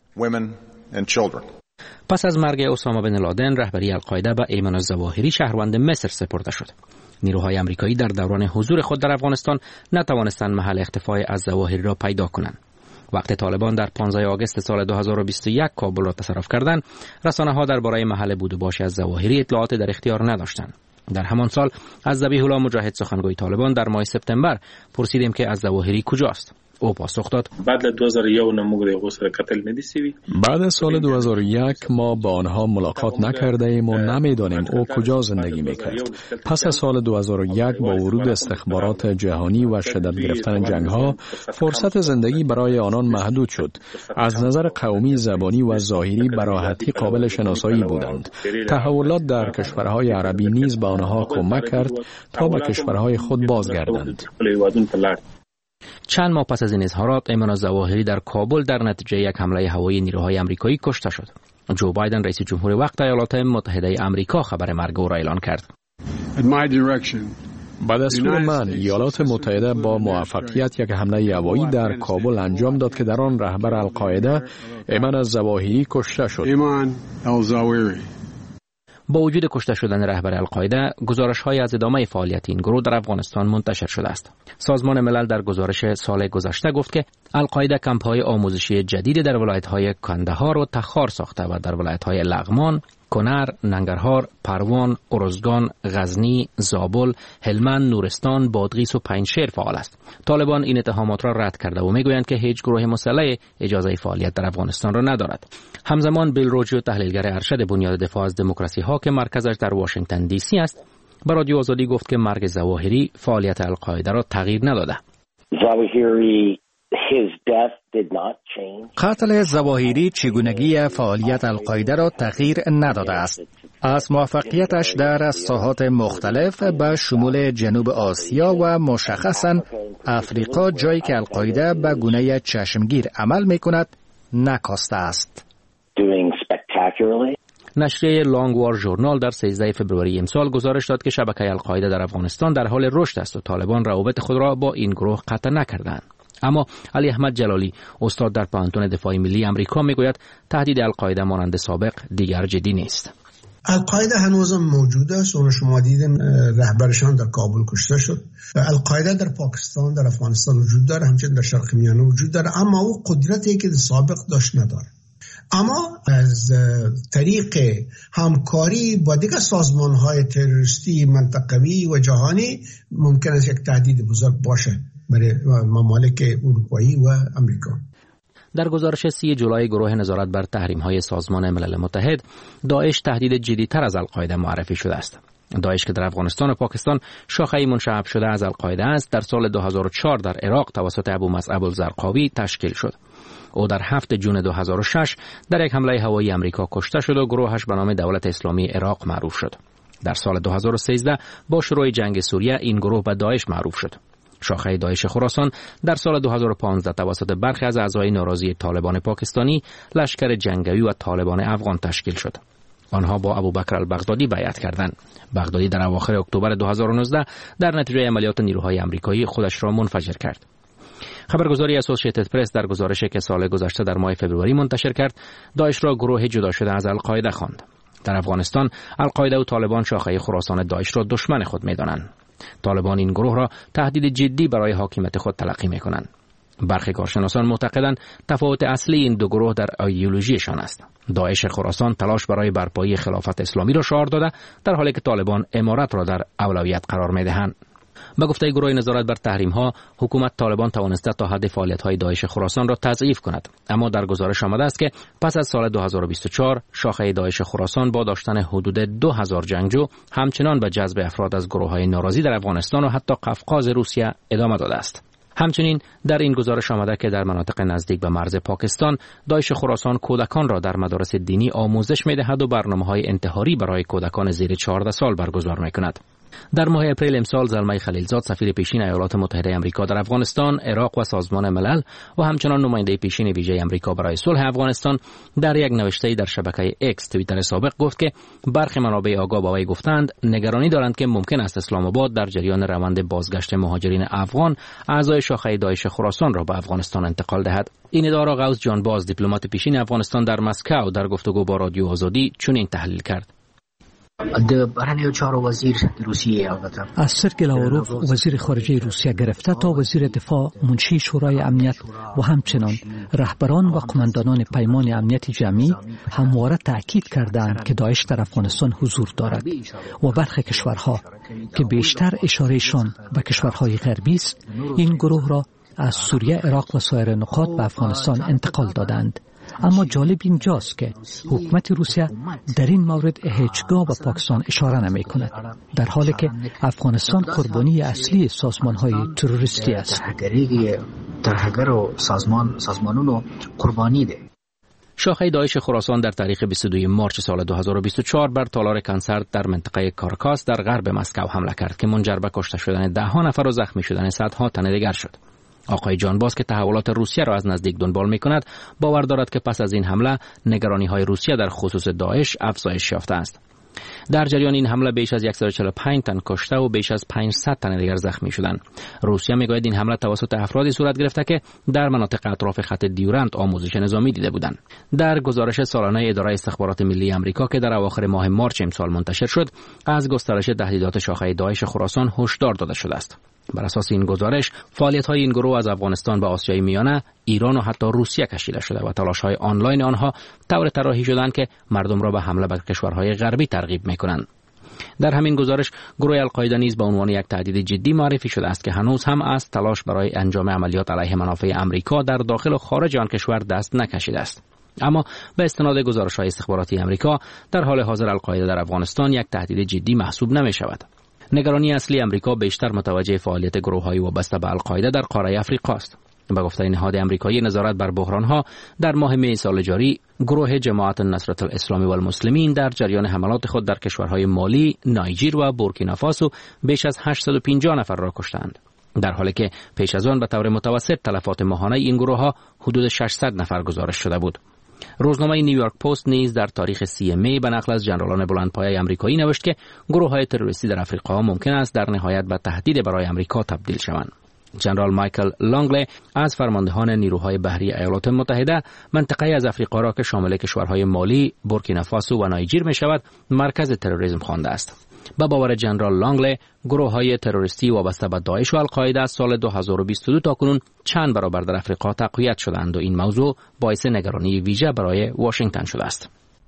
پس از مرگ اسامه بن لادن رهبری القاعده به ایمن الظواهری شهروند مصر سپرده شد. نیروهای امریکایی در دوران حضور خود در افغانستان نتوانستند محل اختفای الظواهری را پیدا کنند. وقتی طالبان در 15 آگوست سال 2021 کابل را تصرف کردند، رسانه‌ها درباره محل بود و باش الظواهری اطلاعات در اختیار نداشتند. در همان سال از ذبیح الله مجاهد سخنگوی طالبان در ماه سپتامبر پرسیدیم که الظواهری کجاست. او پاسخ داد: بعد از سال 2001 ما با آنها ملاقات نکرده ایم و نمیدانیم او کجا زندگی میکرد. پس از سال 2001 با ورود استخبارات جهانی و شدت گرفتن جنگ ها فرصت زندگی برای آنان محدود شد. از نظر قومی، زبانی و ظاهری به راحتی قابل شناسایی بودند. تحولات در کشورهای عربی نیز به آنها کمک کرد تا به کشورهای خود بازگردند. چند ماه پس از این اظهارات، ایمن الظواهری در کابل در نتیجه یک حمله هوایی نیروهای آمریکایی کشته شد. جو بایدن رئیس جمهور وقت ایالات متحده آمریکا خبر مرگ او را اعلان کرد. بعد از دستور من ایالات متحده با موفقیت یک حمله هوایی در کابل انجام داد که در آن رهبر القاعده ایمن الظواهری کشته شد. با وجود کشته شدن رهبر القاعده، گزارش‌های از ادامه فعالیت این گروه در افغانستان منتشر شده است. سازمان ملل در گزارش سال گذشته گفت که القاعده کمپ‌های آموزشی جدید در ولایت‌های کندهار و تخار ساخته و در ولایت‌های لغمان، کنر، ننگرهار، پروان، ارزگان، غزنی، زابل، هلمند، نورستان، بادغیس و پنجشیر فعال است. طالبان این اتهامات را رد کرده و میگویند که هیچ گروه مسلح اجازه فعالیت در افغانستان را ندارد. همزمان بیل روجیو، تحلیلگر ارشد بنیاد دفاع از دموکراسی ها که مرکزش در واشنگتن دی سی است، به رادیو آزادی گفت که مرگ ظواهری فعالیت القاعده را تغییر نداده. قتل ظواهری چگونگی فعالیت القاعده را تغییر نداده است. از موفقیتش در ساحات مختلف به شمول جنوب آسیا و مشخصاً افریقا، جایی که القاعده به گونه چشمگیر عمل می‌کند، نکاسته است. نشریه لانگ وار ژورنال در 13 فوریه امسال گزارش داد که شبکه القاعده در افغانستان در حال رشد است و طالبان روابط خود را با این گروه قطع نکردند. اما علی احمد جلالی، استاد در پانتون دفاع ملی آمریکا، میگوید تهدید القاعده مانند سابق دیگر جدی نیست. القاعده هنوزم موجود است و شما دیدین رهبرشان در کابل کشته شد. القاعده در پاکستان، در افغانستان وجود داره، همچنین در شرق میانه وجود داره، اما او قدرتی که سابق داشت نداره. اما از طریق همکاری با دیگر سازمان‌های تروریستی منطقوی و جهانی ممکن است یک تهدید بزرگ باشه برای ممالک اروپایی و امریکا. در گزارش 30 جولای گروه نظارت بر تحریم‌های سازمان ملل متحد، داعش تهدید جدی‌تر از القاعده معرفی شده است. داعش که در افغانستان و پاکستان شاخه‌ای منشعب شده از القاعده است، در سال 2004 در عراق توسط ابو مصعب الزرقاوی تشکیل شد. او در 7 جون 2006 در یک حمله هوایی امریکا کشته شد و گروهش به نام دولت اسلامی عراق معروف شد. در سال 2013 با شروع جنگ سوریه این گروه به داعش معروف شد. شاخه داعش خراسان در سال 2015 توسط برخی از اعضای ناراضی طالبان پاکستانی، لشکر جنگی و طالبان افغان تشکیل شد. آنها با ابوبکر البغدادی بیعت کردند. بغدادی در اواخر اکتبر 2019 در نتیجه عملیات نیروهای آمریکایی خودش را منفجر کرد. خبرگزاری اسوسییتد پرس در گزارشی که سال گذشته در ماه فوریه منتشر کرد، داعش را گروه جدا شده از القاعده خواند. در افغانستان، القاعده و طالبان شاخه خراسان داعش را دشمن خود می‌دانند. طالبان این گروه را تهدید جدی برای حاکمیت خود تلقی می‌کنند. برخی کارشناسان معتقدند تفاوت اصلی این دو گروه در ایدئولوژیشان است. داعش خراسان تلاش برای برپایی خلافت اسلامی را شعار داده، در حالی که طالبان امارت را در اولویت قرار می‌دهند. با گفته گروه نظارت بر تحریم‌ها، حکومت طالبان توانسته تا حد فعالیت‌های داعش خراسان را تضعیف کند، اما در گزارش آمده است که پس از سال 2024 شاخه داعش خراسان با داشتن حدود 2000 جنگجو همچنان به جذب افراد از گروه‌های ناراضی در افغانستان و حتی قفقاز روسیه ادامه داده است. همچنین در این گزارش آمده که در مناطق نزدیک به مرز پاکستان، داعش خراسان کودکان را در مدارس دینی آموزش می‌دهد و برنامه‌های انتحاری برای کودکان زیر 14 سال برگزار می‌کند. در ماه اپریل امسال زلمه خلیلزاد، سفیر پیشین ایالات متحده آمریکا در افغانستان، عراق و سازمان ملل و همچنان نماینده پیشین ویژه آمریکا برای صلح افغانستان در یک نوشته‌ای در شبکه اکس توییتر سابق گفت که برخی منابع آگاه با وی گفتند نگرانی دارند که ممکن است اسلام آباد در جریان روند بازگشت مهاجرین افغان اعضای شاخه داعش خراسان را به افغانستان انتقال دهد. این ادعا را غوث جان باز، دیپلمات پیشین افغانستان در مسکو، در گفتگو با رادیو آزادی چنین تحلیل کرد. از سرگئی لاوروف، وزیر خارجه روسیه گرفته تا وزیر دفاع، منشی شورای امنیت و همچنان رهبران و قماندانان پیمان امنیت جمعی همواره تأکید کردند که داعش در افغانستان حضور دارد و برخی کشورها که بیشتر اشارهشان به کشورهای غربی است، این گروه را از سوریه، عراق و سایر نقاط به افغانستان انتقال دادند. اما جالب اینجاست که حکومت روسیه در این مورد هیچگاه به پاکستان اشاره نمی کند، در حالی که افغانستان قربانی اصلی سازمان‌های تروریستی است. شاخه داعش خراسان در تاریخ 22 مارس سال 2024 بر تالار کنسرت در منطقه کارکاس در غرب مسکو حمله کرد که منجر به کشته شدن 10 نفر و زخمی شدن صدها تن دیگر شد. آقای جان باز که تحولات روسیه را از نزدیک دنبال می‌کند، باور دارد که پس از این حمله نگرانی‌های روسیه در خصوص داعش افزایش یافته است. در جریان این حمله بیش از 145 تن کشته و بیش از 500 تن دیگر زخمی شدند. روسیه میگوید این حمله توسط افرادی صورت گرفته که در مناطق اطراف خط دیورند آموزش نظامی دیده بودند. در گزارش سالانه اداره استخبارات ملی آمریکا که در اواخر ماه مارس امسال منتشر شد، از گسترش تهدیدات شاخه داعش خراسان هشدار داده شده است. بر اساس این گزارش، فعالیت‌های این گروه از افغانستان به آسیای میانه، ایران و حتی روسیه کشیده شده و تلاش‌های آنلاین آنها طور طراحی شدند که مردم را به حمله بر کشورهای غربی ترغیب می‌کنند. در همین گزارش، گروه القاعده نیز به عنوان یک تهدید جدی معرفی شده است که هنوز هم از تلاش برای انجام عملیات علیه منافع آمریکا در داخل و خارج آن کشور دست نکشیده است. اما به استناد گزارش‌های استخباراتی آمریکا، در حال حاضر القاعده در افغانستان یک تهدید جدی محسوب نمی‌شود. نگرانی اصلی آمریکا بیشتر متوجه فعالیت گروه‌های وابسته به القاعده در قاره افریقا است. به گفته نهاد آمریکایی نظارت بر بحران‌ها، در ماه می سال جاری گروه جماعت نصرت الاسلام و المسلمین در جریان حملات خود در کشورهای مالی، نایجر و بورکینافاسو بیش از 850 نفر را کشتند، در حالی که پیش از آن به طور متوسط تلفات ماهانه این گروه‌ها حدود 600 نفر گزارش شده بود. روزنامه نیویورک پست نیز در تاریخ 30 می به نقل از ژنرالان بلندپایه آمریکایی نوشت که گروه‌های تروریستی در افریقا ممکن است در نهایت به تهدید برای آمریکا تبدیل شوند. ژنرال مایکل لانگلی از فرماندهان نیروهای بحری ایالات متحده منطقه از افریقا را که شامل کشورهای مالی، بورکینافاسو و نایجر می شود مرکز تروریسم خوانده است. با باور ژنرال لانگلی، گروه‌های تروریستی وابسته به داعش و القاعده از سال 2022 تا کنون چند برابر در افریقا تقویت شدند و این موضوع باعث نگرانی ویژه برای واشنگتن شده است.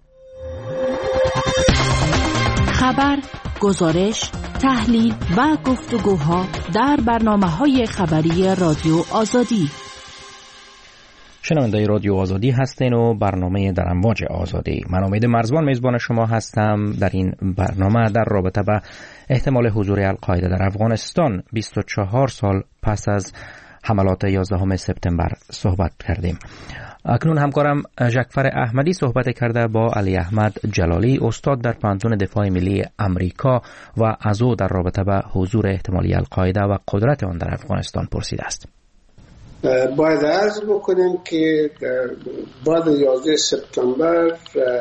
خبر، گزارش، تحلیل و گفتگوها در برنامه‌های خبری رادیو آزادی. شنونده رادیو آزادی هستین و برنامه در امواج آزادی. من امید مرزبان میزبان شما هستم. در این برنامه در رابطه با احتمال حضور القاعده در افغانستان 24 سال پس از حملات 11 سپتامبر صحبت کردیم. اکنون همکارم ژکفر احمدی صحبت کرده با علی احمد جلالی، استاد در پانتون دفاع ملی امریکا، و از او در رابطه با حضور احتمالی القاعده و قدرت آن در افغانستان پرسیده است. باید عرض بکنیم که بعد 11 سپتامبر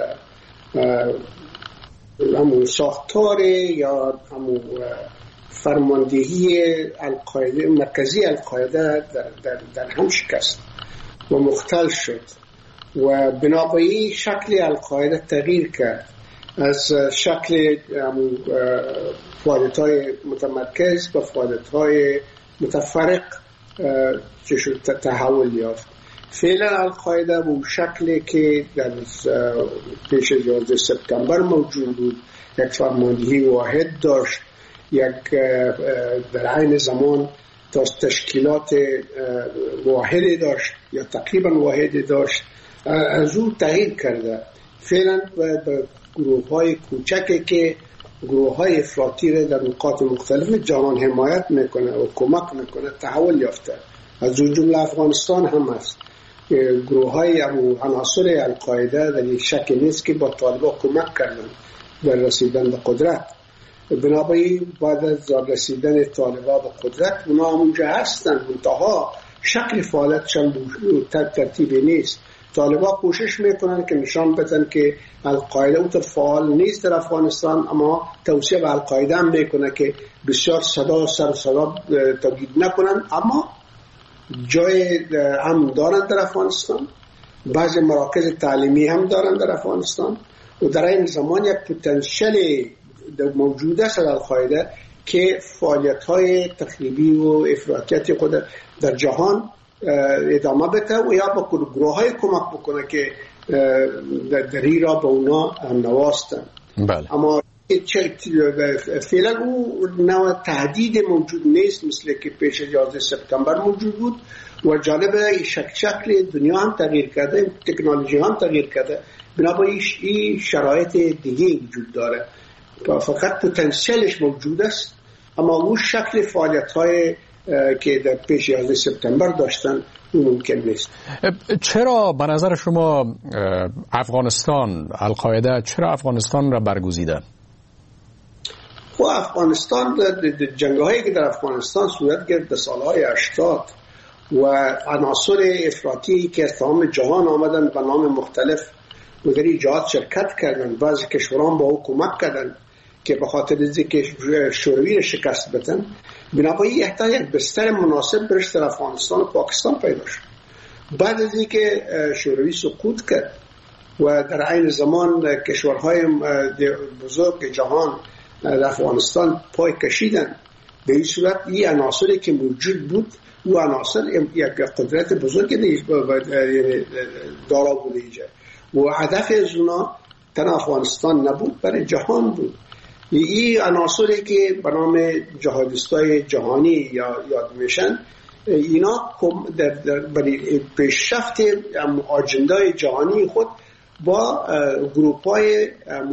همون ساختار یا همون فرماندهی القاعده، مرکزی القاعده در هم شکست و مختل شد و بنابراین شکل القاعده تغییر کرد از شکل فعالیت‌های متمرکز به فعالیت‌های متفرق که شد تحول یافت. فعلا القاعده به شکلی که در پیش از 11 سپتامبر موجود بود، یک فرماندهی واحد داشت، یک در عین زمان تشکیلات واحدی داشت یا تقریبا واحدی داشت، از او تغییر کرده. فعلا به گروه‌های کوچکی که گروه‌های افراطی را در نقاط مختلف جهان حمایت میکنه و کمک میکنه تحول یافته. از جمله افغانستان هم است. گروه‌های عناصر القاعده در این شک نیست که با طالبان کمک کردن در رسیدن به قدرت. بنابراین بعد از رسیدن طالبان به قدرت اونا همونجا هستن، منتها شکل فعالیتشان ترتیبی نیست. طالبان کوشش میکنن که نشان بدن که القاعده اونطور فعال نیست در افغانستان، اما توصیه به القاعده هم میکنه که بسیار سر صدا تولید نکنن، اما جای هم دارن در افغانستان، بعضی مراکز تعلیمی هم دارن در افغانستان و در این زمان یک پتانسیل موجود است در القاعده که فعالیت‌های تخریبی و افراطیت خود در جهان ادامه بده و یا با گروه‌های کمک بکنه که دری را به اونا نواستن. بله. اما فعلا او نوع تهدید موجود نیست مثل که پیش 11 سپتامبر موجود بود و جالبه شکل دنیا هم تغییر کرده، تکنولوژی هم تغییر کرده، بنابراین این شرایط دیگه وجود داره. فقط پتانسیلش موجود است، اما اون شکل فعالیت‌های که در پیش 11 سپتامبر داشتن اون ممکن نیست. چرا به نظر شما افغانستان، القاعده چرا افغانستان را برگزیده؟ خب افغانستان، جنگ‌هایی که در افغانستان صورت گرفت در سال‌های 80 و عناصر افراطی که از تمام جهان آمدن به نام مختلف و در این جهات شرکت کردن، بعضی کشوران با او کمک کردن که به خاطر اینکه شوروی را شکست بدن، بنابراین احتیاج یک بستر مناسب برش در افغانستان و پاکستان پیدا شد. بعد از اینکه شوروی سقوط کرد و در عین زمان کشورهای بزرگ جهان در افغانستان پای کشیدن، به این صورت این عناصری که موجود بود و عناصر یک قدرت بزرگ دارا بوده اینجا و هدف از اونا تن افغانستان نبود، برای جهان بود. این عناصری که به نام جهادیستای جهانی یا یاد میشن، اینا برای پیشرفت آجندای جهانی خود با گروپ‌های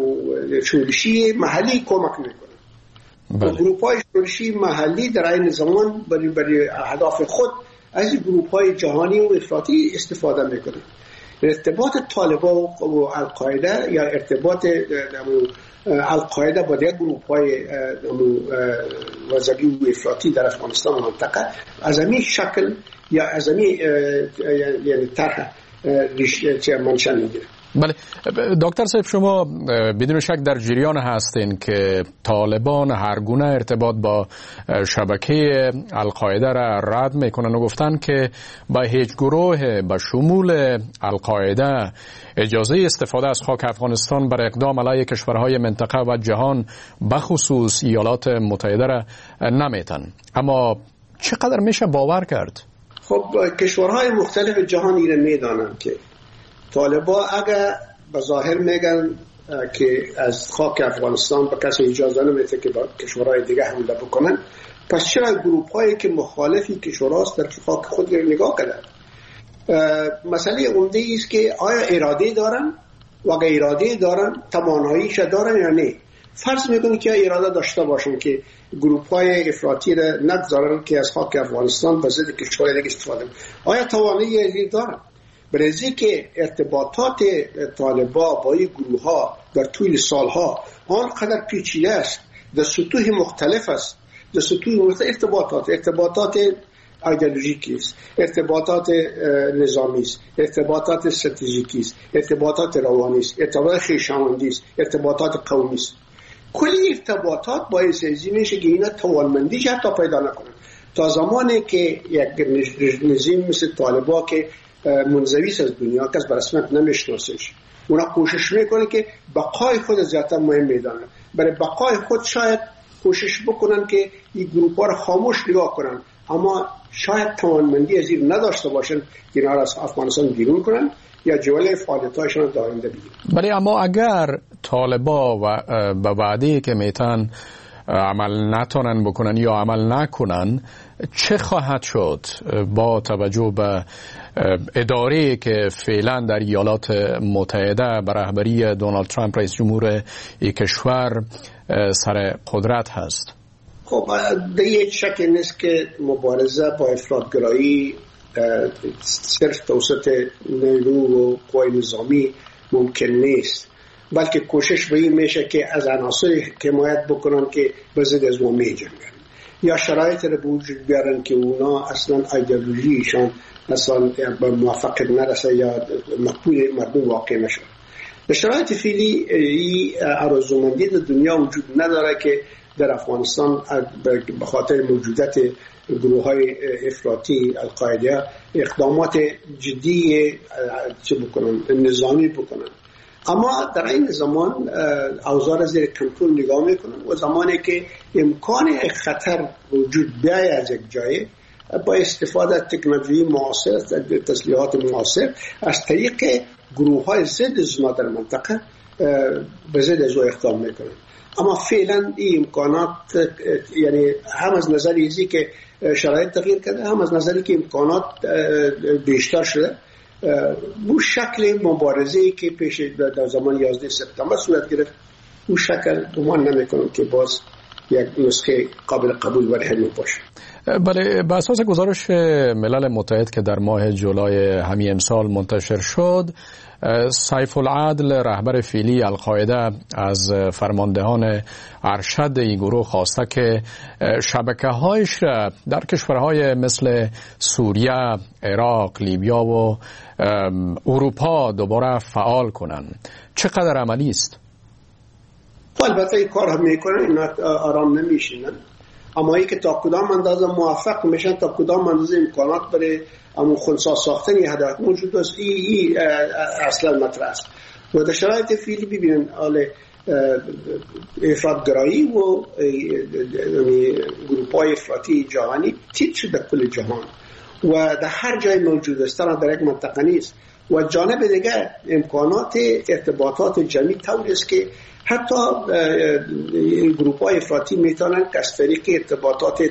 شورشی محلی کمک میکنن. گروپ‌های شورشی محلی در این زمان برای اهداف خود از این گروه های جهانی و افراطی استفاده میکنه. ارتباط طالبان و القاعده یا ارتباط القاعده با دیگر گروه های وزبی و افراطی در افغانستان و منطقه از همین شکل یا از همین یعنی طرح منشأ میگیره. بله دکتر صاحب، شما بدون شک در جریان هستین که طالبان هر گونه ارتباط با شبکه القاعده را رد میکنن و گفتن که با هیچ گروه به شمول القاعده اجازه استفاده از خاک افغانستان بر اقدام علیه کشورهای منطقه و جهان بخصوص ایالات متحده را نمیتن. اما چقدر میشه باور کرد؟ خب کشورهای مختلف جهان ایره میدانند که طالبان اگر به ظاهر میگن که از خاک افغانستان به کسی اجازه نمیده که با کشورهای دیگه حمله بکنن، پس چرا گروپ هایی که مخالفی کشوراست در خاک خود رو نگاه کردن؟ مسئله عمده است که آیا اراده دارن و اگر اراده دارن تواناییش دارن یا نه. فرض میکنه که اراده داشته باشن که گروپ های افراطی را نگذارن که از خاک افغانستان به ضد کشورهای دیگه استفاده کنن. آیا توانایی دارن؟ برای که ارتباطات طالبان با این گروه ها در طول سالها آنقدر پیچیده است، در سطوح مختلف است، در سطوح مختلف ارتباطات ایدئولوژیکی است، ارتباطات نظامی است، ارتباطات استراتژیکی است، ارتباطات روانی است، ارتباطات خویشاوندی است، ارتباطات قومی است. کلی ارتباطات باعث میشه که اینا توانمندی حتی پیدا نکنن. تا زمانی که یک نظام مثل طالبان که منزوی است از دنیا، کس به رسمیت نمیشناسش، اونا کوشش میکنه که بقای خود زیادتر مهم میدانن. برای بقای خود شاید کوشش بکنن که این گروپ ها را خاموش نگاه کنن، اما شاید توانمندی از این نداشته باشن که اینا را از افغانستان بیرون کنن یا جوله فعالیتاشون را آینده بگیرن. ولی اما اگر طالبان به وعده که میتن عمل نتونن بکنن یا عمل نکنن، چه خواهد شد با توجه به اداره‌ای که فعلا در ایالات متحده به رهبری دونالد ترامپ رئیس جمهور این کشور سر قدرت هست؟ خب به هیچ شک نیست که مبارزه با افراطگرایی صرف توسط نیرو و قوای نظامی ممکن نیست، بلکه کوشش به این میشه که از عناصر حمایت بکنن که به ضد از ما میجنگن یا شرایط رو به وجود بیارن که اونا اصلا ایدئولوژیشان اصلا به موافقت نرسه یا مقبول مردم واقع نشه. به شرایط فعلی آرزومندی در دنیا وجود نداره که در افغانستان به خاطر موجودیت گروه های افراطی القاعده اقدامات جدی نظامی بکنن. اما در این زمان اوضاع زیر کنترل نگاه میکنن و زمانی که امکان خطر وجود بیاید از یک جای با استفاده از تکنولوژی معاصر، تسلیحات معاصر، از طریق گروه های ضد زنا در منطقه به ضد از او اقدام میکنن. اما فعلا این امکانات یعنی هم از نظر ایزی که شرایط تغییر کرده، هم از نظری که امکانات بیشتر شده، بو شکل مبارزه‌ای که پیش در زمان 11 سپتامبر صورت گرفت، بو شکل گمان نمی‌کنم که باز یک نسخه قابل قبول برای همین باشه. بله، بر اساس گزارش ملل متحد که در ماه جولای همین امسال منتشر شد، سیف العدل رهبر فعلی القاعده از فرماندهان ارشد این گروه خواسته که شبکه‌هایش در کشورهای مثل سوریه، عراق، لیبیا و اروپا دوباره فعال کنند. چقدر عملی است؟ البته این کار هم میکنن، اینا آرام نمیشینن، اما ای که تا کدام اندازه موفق میشن، تا کدام اندازه امکانات برای امون خنثی ساختن یه هدایت موجود است، ای اصلا مطرح است. و در شرایط فعلی ببینن حال افراطگرایی و گروپ‌های افراطی جهانی تیت شده کل جهان و در هر جای موجود است، در یک منطقه نیست. و جانب دیگه امکانات ارتباطات جمعی طوری است که حتی گروپ‌های افراطی میتونن که از طریق ارتباطات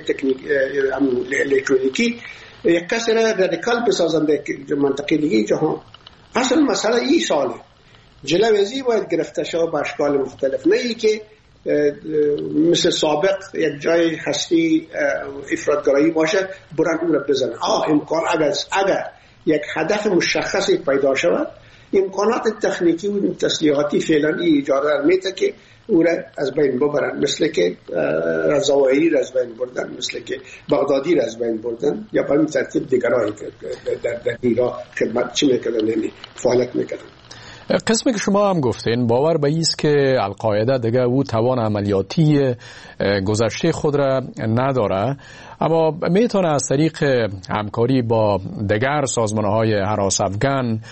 الکترونیکی یک کسی را رادیکال بسازن در منطقه دیگه جهان. اصلا مسئله این ساله، جلوی باید گرفته شود به اشکال مختلف، نه ای که مثل سابق یک جای هستی افراطگرایی باشه برن اون را بزنن. امکان اگر یک هدف مشخصی پیدا شود، امکانات تکنیکی و تسلیحاتی فعلا اجازه میده که او را از بین ببرن، مثل که رضاوایی را از بین بردن، مثل که بغدادی را از بین بردن، یا به این ترتیب دیگرایی که در ایران خدمت چی میکردن، یعنی فعالیت میکردن. قسمی که شما هم گفتین باور به ایست که القاعده دیگه او توان عملیاتی گذشته خود را نداره، اما میتونه از طریق همکاری با دیگر سازمان‌های هراس افغان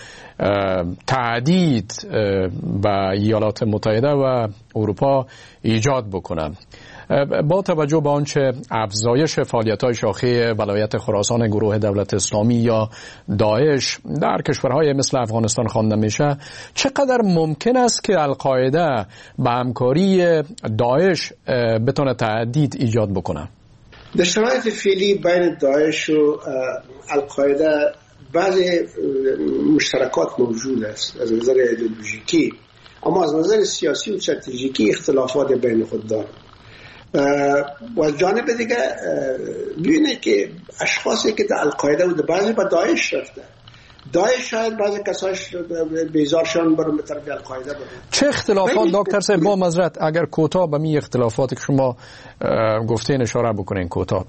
تهدید به ایالات متحده و اروپا ایجاد بکنه. با توجه به آنچه افزایش فعالیت‌های شاخه ولایت خراسان گروه دولت اسلامی یا داعش در کشورهای مثل افغانستان خوانده میشه، چقدر ممکن است که القاعده به همکاری داعش بتونه تهدید ایجاد بکنه؟ در شرایط فعلی بین داعش و القاعده بعضی مشترکات موجود است از نظر ایدئولوژیکی، اما از نظر سیاسی و استراتژیکی اختلافات بین خود دارند. و از جانب دیگه ببینید که اشخاصی که در القاعده و بعضی با داعش رفته، داعش شاید بعضی کساش بیزارشان برن به طرف القاعده برن. چه اختلافات دکتر صاحب با معذرت اگر کوتاه به می اختلافاتی که شما گفتین اشاره بکنین کوتاه؟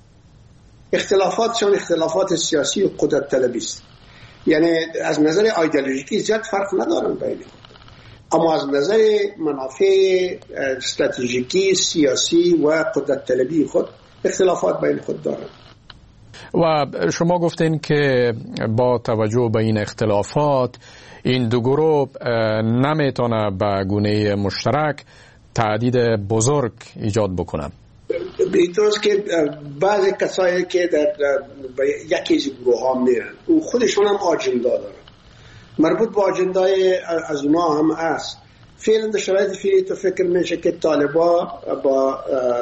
اختلافاتشان اختلافات سیاسی و قدرت طلبی است، یعنی از نظر ایدئولوژیکی زیاد فرق ندارن بین خود، اما از نظر منافع استراتژیکی سیاسی و قدرت طلبی خود اختلافات بین خود دارند. و شما گفتین که با توجه به این اختلافات این دو گروه نمیتونه به گونه مشترک تهدید بزرگ ایجاد بکنن. اینطورست که بعضی کسایی که در یکی از گروه ها میرن و خودشون هم آجندا دارن، مربوط با آجندای از اونا هم است. فعلا در شرایط فعلی تو فکر میشه که طالبا با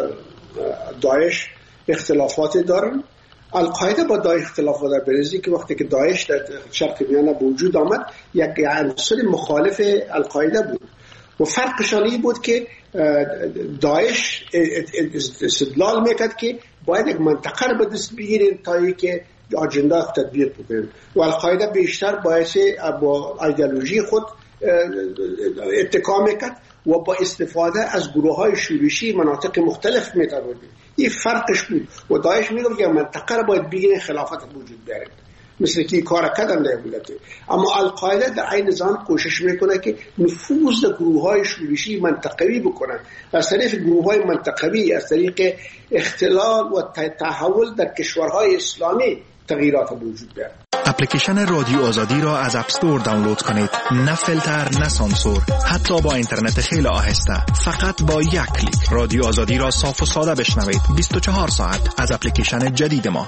داعش اختلافات دارن، القاعده با داعش اختلافات داره، برزی که وقتی که داعش در شرق میانه به وجود آمد یک عنصر مخالف القاعده بود و فرقشان این بود که داعش استدلال میکرد که باید یک منطقه رو به دست بگیریم تا اینکه آجندا تطبیق بکنیم و القاعده بیشتر باعث با ایدئولوژی خود اتکا میکرد و با استفاده از گروه های شورشی مناطق مختلف میتوانید. این فرقش بود و داعش میگفت که منطقه رو باید بگیریم خلافت وجود بیارید، مثل که کار کردن دولتی. اما القاعده در عین زمان کوشش میکنه که نفوذ در گروه های شورشی منطقوی بکنن، از طریق گروه های منطقوی، از طریق اختلال و تحول در کشورهای اسلامی تغییرات وجود بیارد. اپلیکیشن رادیو آزادی را از اپ استور دانلود کنید. نه فیلتر، نه سانسور، حتی با اینترنت خیلی آهسته. فقط با یک کلیک رادیو آزادی را صاف و ساده بشنوید 24 ساعت از اپلیکیشن جدید ما.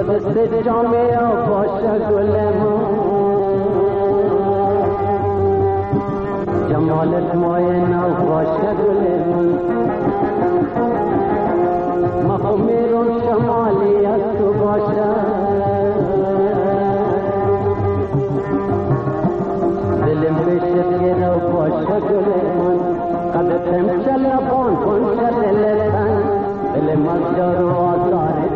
دست جامعه باشه گل ما جمالت مایه نو باشه گل ما مخمیرون شمالی از تو باشه دلم بشت گرو باشه گل قدتم چلا بان کن دلتن دل مزجار و آزار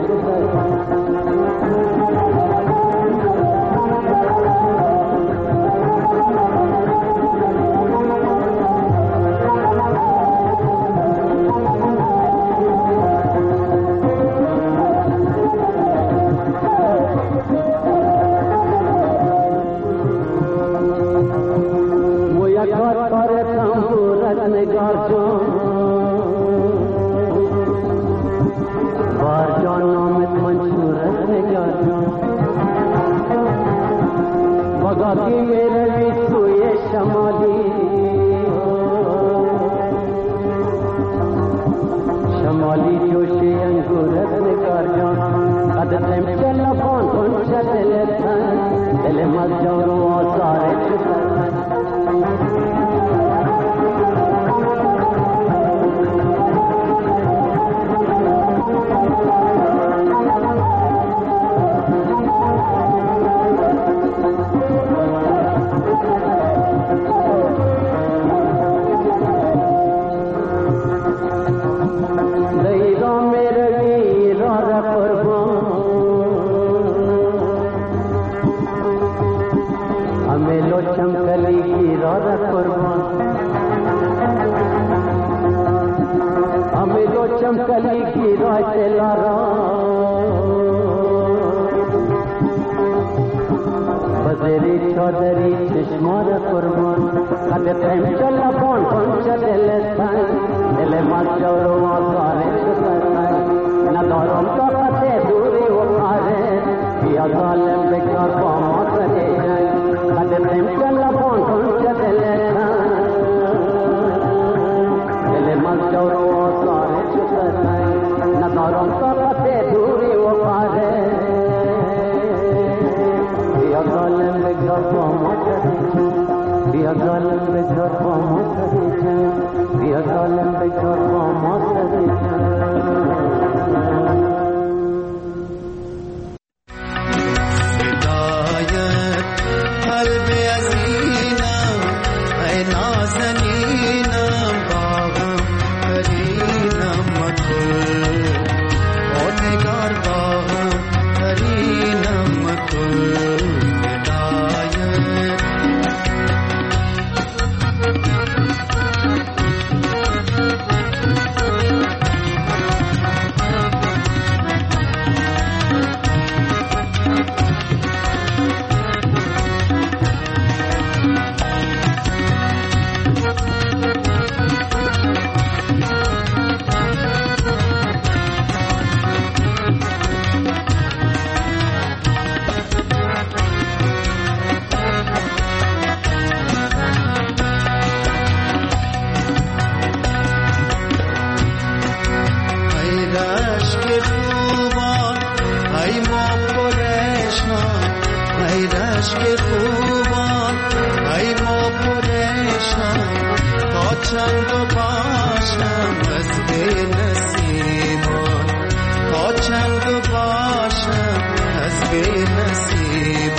چند باشم از بی نصیب